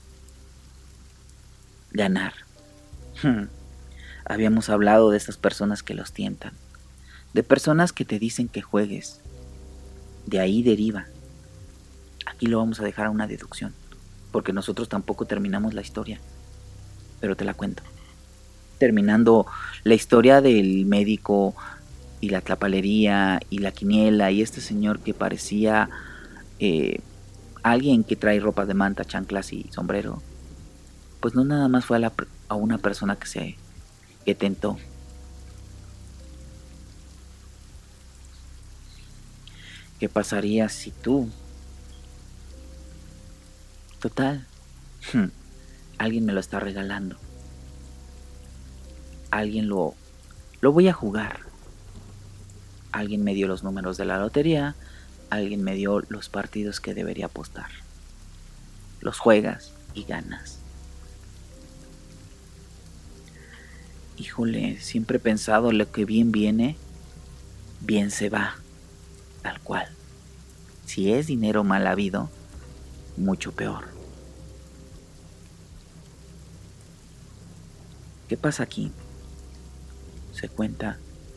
Ganar. Habíamos hablado de estas personas que los tientan, de personas que te dicen que juegues. De ahí deriva. Aquí lo vamos a dejar a una deducción, porque nosotros tampoco terminamos la historia, pero te la cuento. Terminando la historia del médico y la tlapalería y la quiniela y este señor que parecía alguien que trae ropa de manta, chanclas y sombrero, pues no nada más fue a una persona que tentó. ¿Qué pasaría si tú? Total, alguien me lo está regalando. Alguien lo voy a jugar. Alguien me dio los números de la lotería. Alguien me dio los partidos que debería apostar. Los juegas y ganas. Híjole, siempre he pensado, lo que bien viene, bien se va. Tal cual. Si es dinero mal habido, mucho peor. ¿Qué pasa aquí? Se cuenta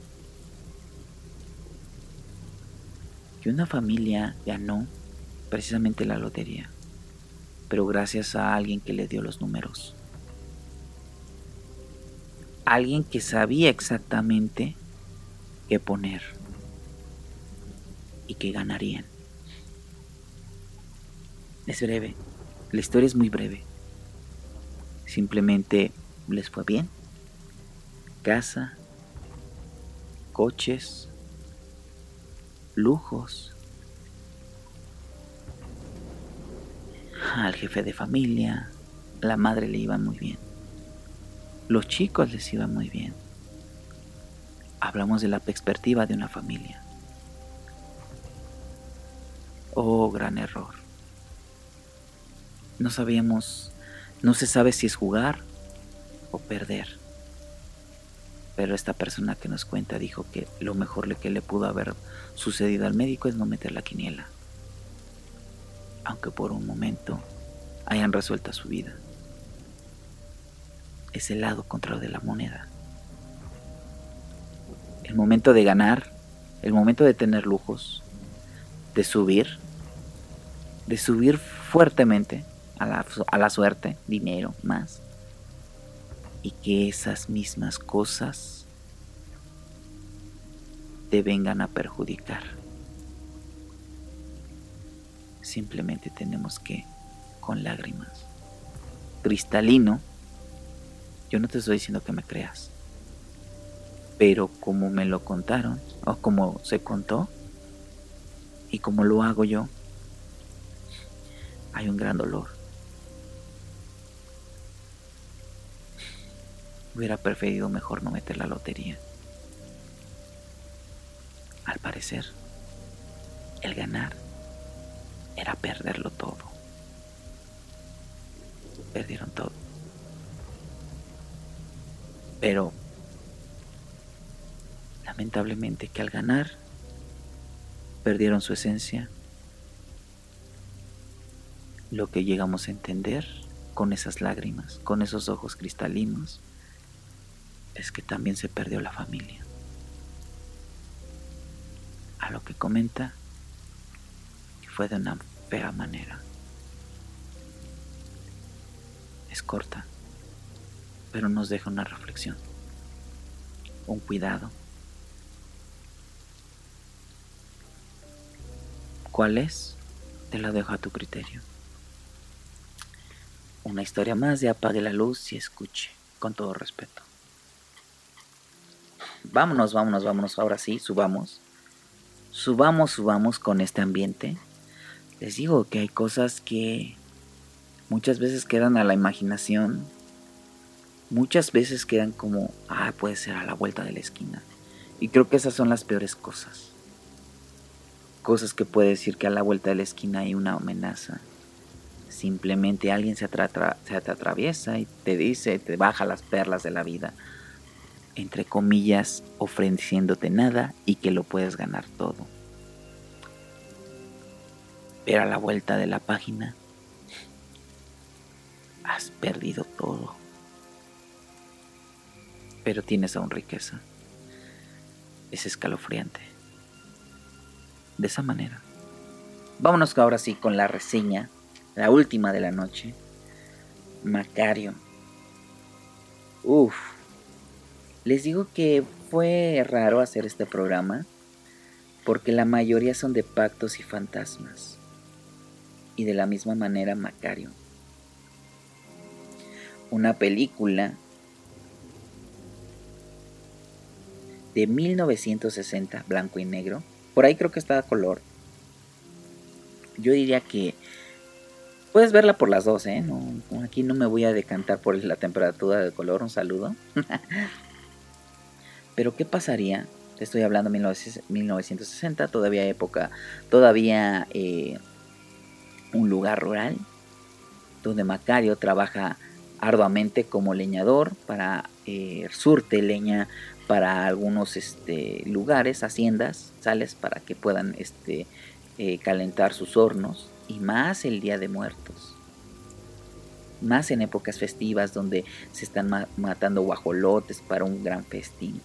que una familia ganó precisamente la lotería, pero gracias a alguien que le dio los números. Alguien que sabía exactamente qué poner y que ganarían. Es breve, la historia es muy breve. Simplemente les fue bien. Casa, coches, lujos. Al jefe de familia, la madre le iba muy bien. Los chicos les iba muy bien. Hablamos de la perspectiva de una familia. Oh, gran error. No No se sabe si es jugar o perder. Pero esta persona que nos cuenta dijo que lo mejor que le pudo haber sucedido al médico es no meter la quiniela. Aunque por un momento hayan resuelto su vida. Es el lado contrario de la moneda. El momento de ganar, el momento de tener lujos, de subir fuertemente a la suerte, dinero, más. Y que esas mismas cosas te vengan a perjudicar. Simplemente tenemos que, con lágrimas, cristalino, yo no te estoy diciendo que me creas, pero como me lo contaron, o como se contó, y como lo hago yo, hay un gran dolor. Hubiera preferido mejor no meter la lotería. Al parecer, el ganar era perderlo todo. Perdieron todo. Pero, lamentablemente que al ganar, perdieron su esencia. Lo que llegamos a entender con esas lágrimas, con esos ojos cristalinos, es que también se perdió la familia. A lo que comenta que fue de una fea manera. Es corta, pero nos deja una reflexión, un cuidado. ¿Cuál es? Te lo dejo a tu criterio. Una historia más de Apague la Luz y escuche, con todo respeto. Vámonos, ahora sí, subamos con este ambiente. Les digo que hay cosas que muchas veces quedan a la imaginación, muchas veces quedan como, puede ser a la vuelta de la esquina. Y creo que esas son las peores cosas. Cosas que puede decir que a la vuelta de la esquina hay una amenaza. Simplemente alguien se te atraviesa y te dice, te baja las perlas de la vida, entre comillas, ofreciéndote nada y que lo puedes ganar todo. Pero a la vuelta de la página has perdido todo. Pero tienes aún riqueza. Es escalofriante. De esa manera. Vámonos ahora sí con la reseña, la última de la noche. Macario. Les digo que fue raro hacer este programa porque la mayoría son de pactos y fantasmas. Y de la misma manera Macario. Una película de 1960, blanco y negro. Por ahí creo que está a color. Yo diría que puedes verla por las dos, ¿eh? No, aquí no me voy a decantar por la temperatura de color. Un saludo. Pero ¿qué pasaría? Te estoy hablando de 1960, todavía época, un lugar rural, donde Macario trabaja arduamente como leñador para surte leña para algunos lugares, haciendas, sales, para que puedan calentar sus hornos, y más el Día de Muertos, más en épocas festivas donde se están matando guajolotes para un gran festín.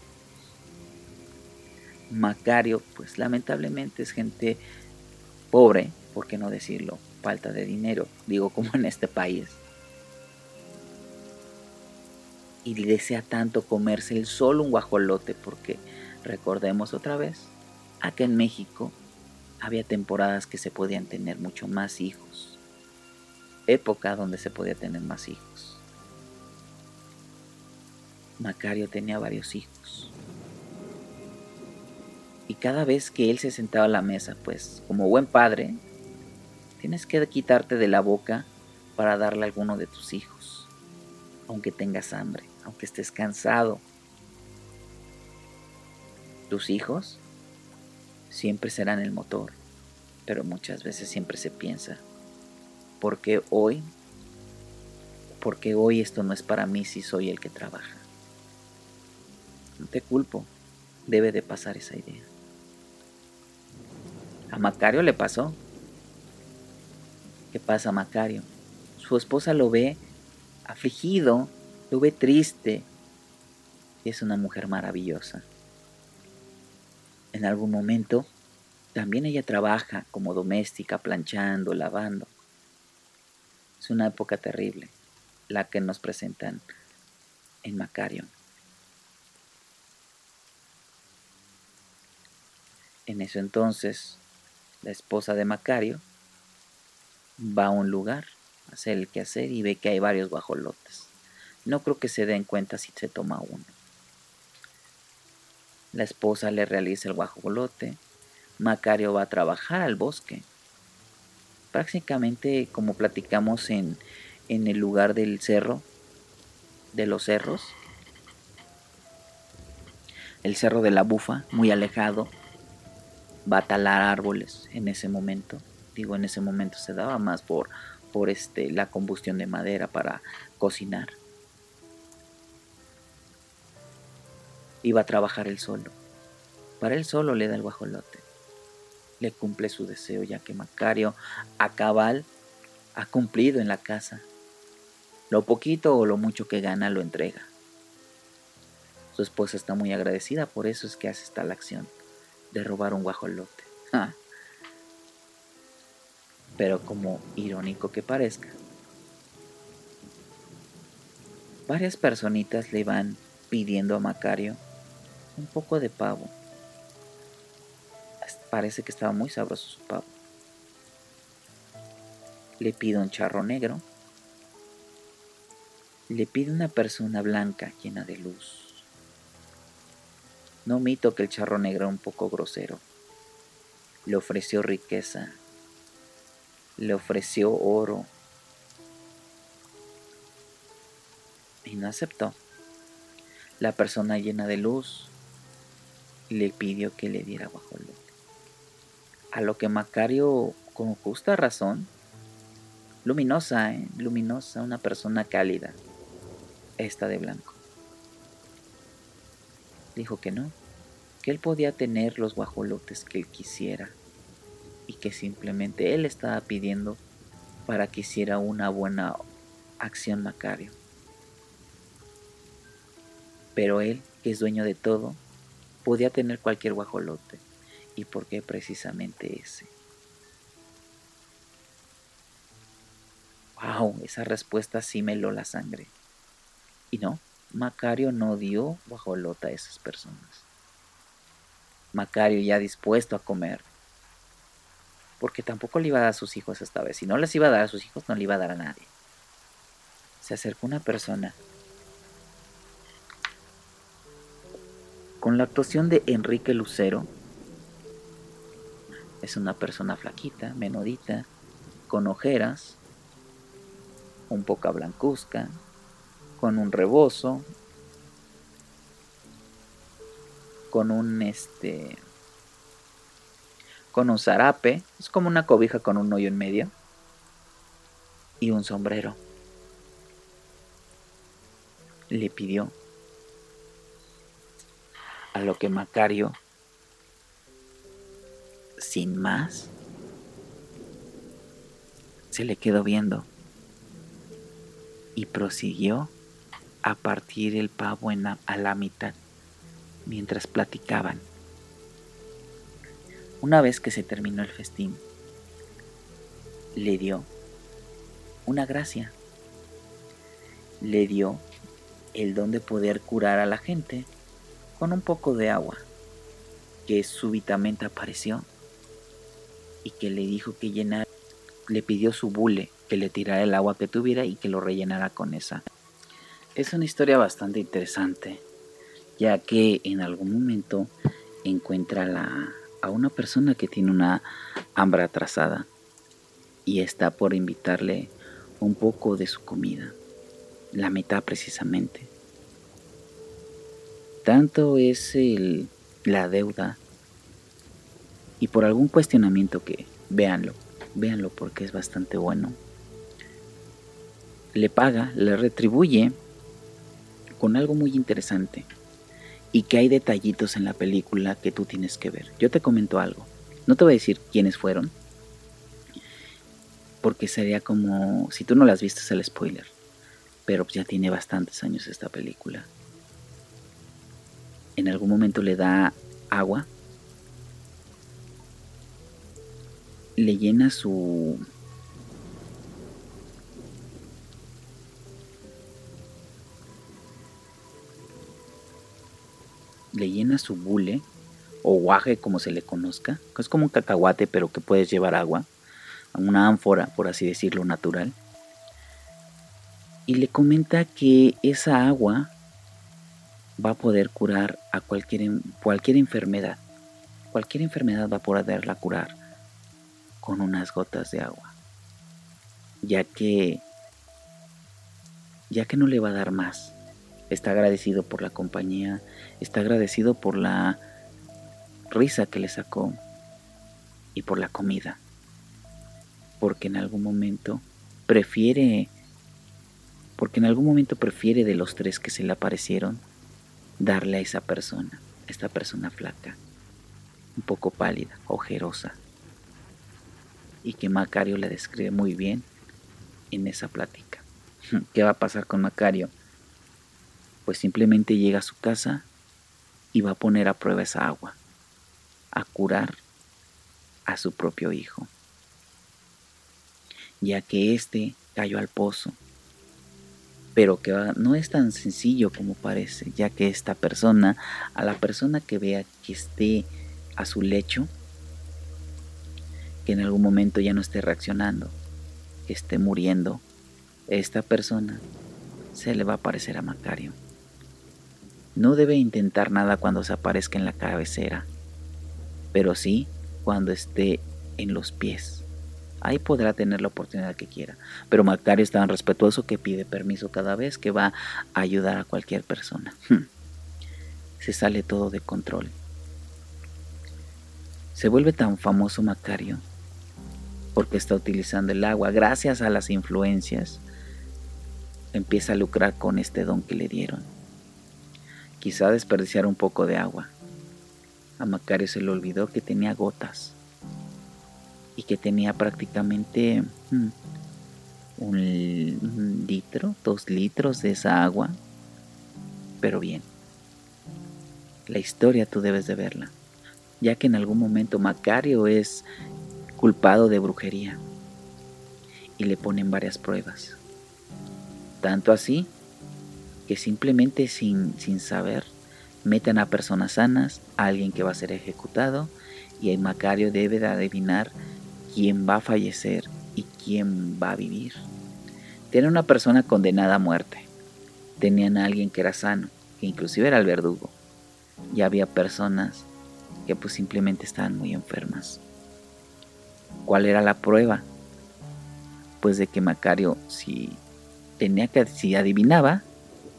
Macario, pues lamentablemente es gente pobre, por qué no decirlo, falta de dinero, digo, como en este país. Y desea tanto comerse el solo un guajolote, porque recordemos otra vez, acá en México había temporadas que se podían tener mucho más hijos. Época donde se podía tener más hijos. Macario tenía varios hijos. Y cada vez que él se sentaba a la mesa, pues como buen padre, tienes que quitarte de la boca para darle a alguno de tus hijos. Aunque tengas hambre, aunque estés cansado. Tus hijos siempre serán el motor, pero muchas veces siempre se piensa, ¿por qué hoy porque hoy esto no es para mí si soy el que trabaja. No te culpo, debe de pasar esa idea. A Macario le pasó. ¿Qué pasa, Macario? Su esposa lo ve afligido, lo ve triste. Y es una mujer maravillosa. En algún momento, también ella trabaja como doméstica, planchando, lavando. Es una época terrible, la que nos presentan en Macario. En eso entonces, la esposa de Macario va a un lugar a hacer el quehacer y ve que hay varios guajolotes. No creo que se den cuenta si se toma uno. La esposa le realiza el guajolote. Macario va a trabajar al bosque. Prácticamente como platicamos en el lugar del cerro, de los cerros. El cerro de la Bufa, muy alejado. Va a talar árboles en ese momento. Digo, en ese momento se daba más por la combustión de madera para cocinar. Iba a trabajar él solo. Para él solo le da el guajolote. Le cumple su deseo, ya que Macario a cabal ha cumplido en la casa. Lo poquito o lo mucho que gana lo entrega. Su esposa está muy agradecida, por eso es que hace esta la acción de robar un guajolote. ¡Ja! Pero como irónico que parezca, varias personitas le van pidiendo a Macario un poco de pavo. Parece que estaba muy sabroso su pavo. Le pide un charro negro. Le pide una persona blanca llena de luz. No omito que el charro negro era un poco grosero. Le ofreció riqueza. Le ofreció oro. Y no aceptó. La persona llena de luz le pidió que le diera guajolote. A lo que Macario, con justa razón, luminosa, una persona cálida, esta de blanco, dijo que no, que él podía tener los guajolotes que él quisiera y que simplemente él estaba pidiendo para que hiciera una buena acción Macario. Pero él, que es dueño de todo, podía tener cualquier guajolote. ¿Y por qué precisamente ese? ¡Wow! Esa respuesta sí me heló la sangre. Y no, Macario no dio guajolota a esas personas. Macario ya dispuesto a comer. Porque tampoco le iba a dar a sus hijos esta vez. Si no les iba a dar a sus hijos, no le iba a dar a nadie. Se acercó una persona con la actuación de Enrique Lucero. Es una persona flaquita, menudita, con ojeras, un poco blancuzca, con un rebozo, con un zarape, es como una cobija con un hoyo en medio, y un sombrero. Le pidió, a lo que Macario, sin más, se le quedó viendo y prosiguió a partir el pavo a la mitad mientras platicaban. Una vez que se terminó el festín, le dio una gracia. Le dio el don de poder curar a la gente con un poco de agua que súbitamente apareció y que le dijo que llenara. Le pidió su bule, que le tirara el agua que tuviera y que lo rellenara con esa. Es una historia bastante interesante, ya que en algún momento encuentra a una persona que tiene una hambre atrasada y está por invitarle un poco de su comida, la mitad precisamente. Tanto es la deuda y por algún cuestionamiento que véanlo porque es bastante bueno. le paga, le retribuye con algo muy interesante y que hay detallitos en la película que tú tienes que ver. Yo te comento algo, no te voy a decir quiénes fueron, porque sería como, si tú no la has visto es el spoiler, pero ya tiene bastantes años esta película. En algún momento le da agua, le llena su bule o guaje, como se le conozca, que es como un cacahuate pero que puedes llevar agua, una ánfora, por así decirlo, natural, y le comenta que esa agua va a poder curar a cualquier enfermedad. Cualquier enfermedad va a poderla curar con unas gotas de agua, ya que no le va a dar más. Está agradecido por la compañía, está agradecido por la risa que le sacó y por la comida, porque en algún momento prefiere de los 3 que se le aparecieron darle a esta persona flaca, un poco pálida, ojerosa, y que Macario la describe muy bien en esa plática. ¿Qué va a pasar con Macario? Pues simplemente llega a su casa y va a poner a prueba esa agua, a curar a su propio hijo, ya que éste cayó al pozo, pero que no es tan sencillo como parece, ya que esta persona, a la persona que vea que esté a su lecho, que en algún momento ya no esté reaccionando, que esté muriendo, esta persona se le va a aparecer a Macario. No debe intentar nada cuando se aparezca en la cabecera, pero sí cuando esté en los pies. Ahí podrá tener la oportunidad que quiera. Pero Macario es tan respetuoso que pide permiso cada vez que va a ayudar a cualquier persona. Se sale todo de control. Se vuelve tan famoso Macario porque está utilizando el agua. Gracias a las influencias, empieza a lucrar con este don que le dieron. Quizá desperdiciar un poco de agua. A Macario se le olvidó que tenía gotas y que tenía prácticamente un litro, 2 litros de esa agua. Pero bien, la historia tú debes de verla, ya que en algún momento Macario es culpado de brujería y le ponen varias pruebas. Tanto así que simplemente sin saber meten a personas sanas, a alguien que va a ser ejecutado, y el Macario debe de adivinar quién va a fallecer y quién va a vivir. Tienen una persona condenada a muerte, tenían a alguien que era sano, que inclusive era el verdugo, y había personas que pues simplemente estaban muy enfermas. ¿Cuál era la prueba? Pues de que Macario si adivinaba,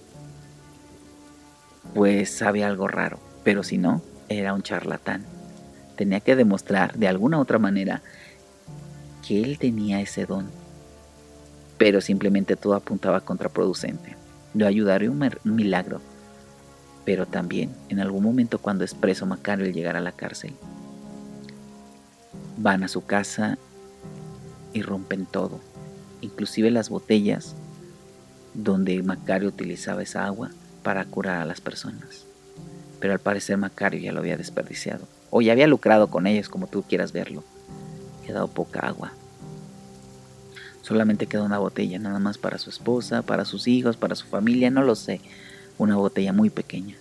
pues sabía algo raro, pero si no, era un charlatán. Tenía que demostrar de alguna otra manera que él tenía ese don, pero simplemente todo apuntaba contraproducente. Le ayudaría un milagro, pero también en algún momento cuando es preso Macario al llegar a la cárcel, van a su casa y rompen todo, inclusive las botellas donde Macario utilizaba esa agua para curar a las personas. Pero al parecer Macario ya lo había desperdiciado, o ya había lucrado con ellos, como tú quieras verlo. Quedó poca agua. Solamente quedó una botella, nada más para su esposa, para sus hijos, para su familia, no lo sé. Una botella muy pequeña.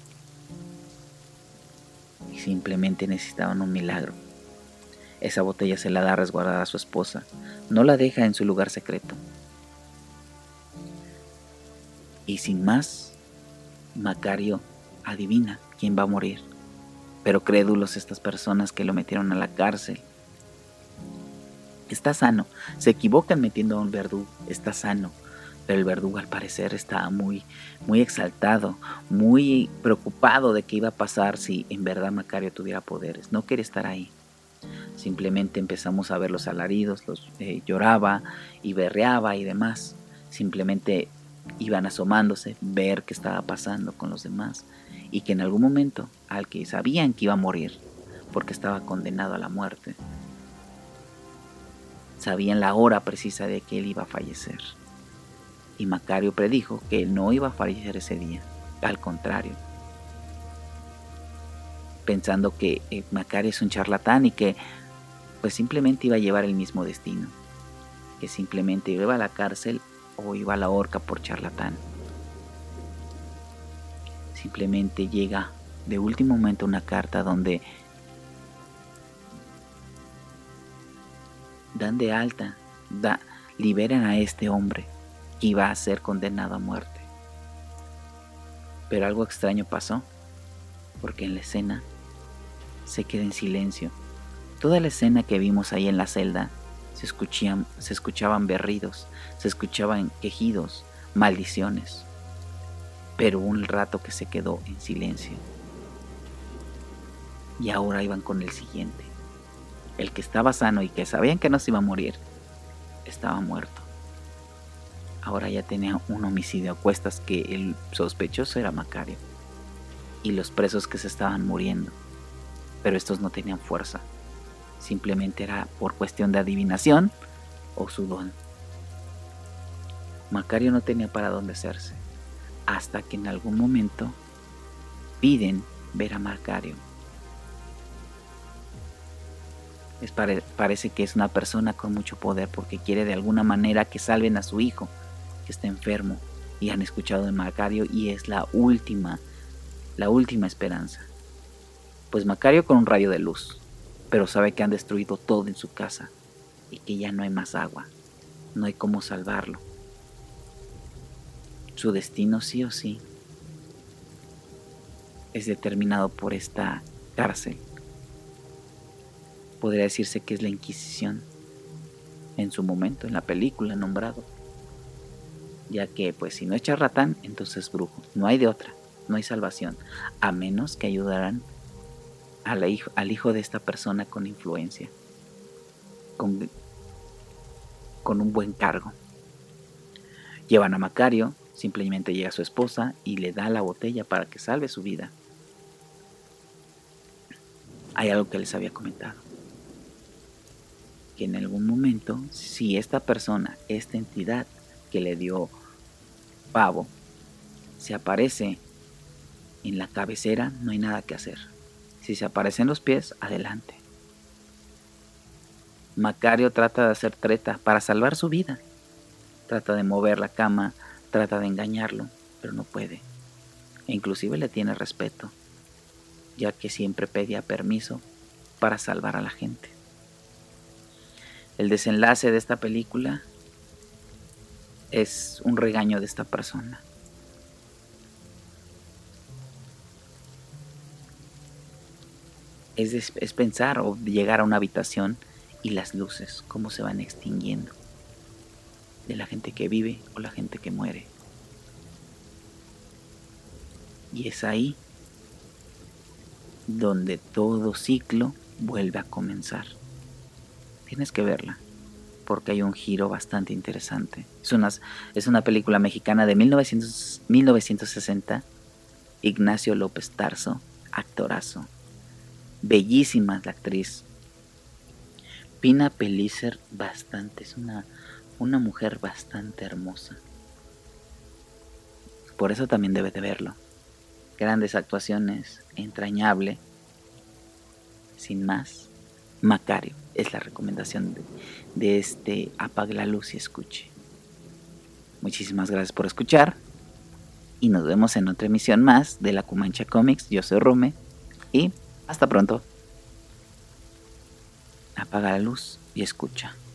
Y simplemente necesitaban un milagro. Esa botella se la da resguardada a su esposa. No la deja en su lugar secreto. Y sin más, Macario adivina quién va a morir. Pero crédulos estas personas que lo metieron a la cárcel. Está sano. Se equivocan metiendo a un verdugo. Está sano. Pero el verdugo al parecer estaba muy exaltado, muy preocupado de qué iba a pasar si en verdad Macario tuviera poderes. No quería estar ahí. Simplemente empezamos a ver los alaridos, lloraba y berreaba y demás. Simplemente iban asomándose, ver qué estaba pasando con los demás, y que en algún momento, al que sabían que iba a morir, porque estaba condenado a la muerte, sabían la hora precisa de que él iba a fallecer. Y Macario predijo que él no iba a fallecer ese día, al contrario, pensando que Macario es un charlatán y que pues simplemente iba a llevar el mismo destino, que simplemente iba a la cárcel o iba a la horca por charlatán. Simplemente llega de último momento una carta donde dan de alta, liberan a este hombre que iba a ser condenado a muerte. Pero algo extraño pasó, porque en la escena se queda en silencio. Toda la escena que vimos ahí en la celda se escuchaban berridos, se escuchaban quejidos, maldiciones. Pero hubo un rato que se quedó en silencio. Y ahora iban con el siguiente. El que estaba sano y que sabían que no se iba a morir, estaba muerto. Ahora ya tenía un homicidio a cuestas, que el sospechoso era Macario. Y los presos que se estaban muriendo. Pero estos no tenían fuerza. Simplemente era por cuestión de adivinación o su don. Macario no tenía para dónde hacerse, hasta que en algún momento piden ver a Macario. Parece que es una persona con mucho poder, porque quiere de alguna manera que salven a su hijo, que está enfermo, y han escuchado de Macario y es la última esperanza. Pues Macario con un rayo de luz, pero sabe que han destruido todo en su casa y que ya no hay más agua, no hay cómo salvarlo. Su destino sí o sí es determinado por esta cárcel. Podría decirse que es la Inquisición, en su momento, en la película nombrado. Ya que pues si no es charlatán, entonces brujo. No hay de otra, no hay salvación, a menos que ayudaran al hijo de esta persona con influencia, con un buen cargo. Llevan a Macario, simplemente llega su esposa y le da la botella para que salve su vida. Hay algo que les había comentado, que en algún momento, si esta persona, esta entidad que le dio pavo, se aparece en la cabecera, no hay nada que hacer. Si se aparece en los pies, adelante. Macario trata de hacer treta para salvar su vida. Trata de mover la cama, trata de engañarlo, pero no puede. E inclusive le tiene respeto, ya que siempre pedía permiso para salvar a la gente. El desenlace de esta película es un regaño de esta persona. Es pensar o llegar a una habitación y las luces, cómo se van extinguiendo, de la gente que vive o la gente que muere. Y es ahí donde todo ciclo vuelve a comenzar. Tienes que verla, porque hay un giro bastante interesante. Es una película mexicana de 1960. Ignacio López Tarso, actorazo. Bellísima la actriz. Pina Pellicer, bastante. Es una mujer bastante hermosa. Por eso también debes de verlo. Grandes actuaciones, entrañable. Sin más, Macario es la recomendación de este Apague la Luz y Escuche. Muchísimas gracias por escuchar y nos vemos en otra emisión más de La Cumancha Comics. Yo soy Rume y hasta pronto. Apaga la luz y escucha.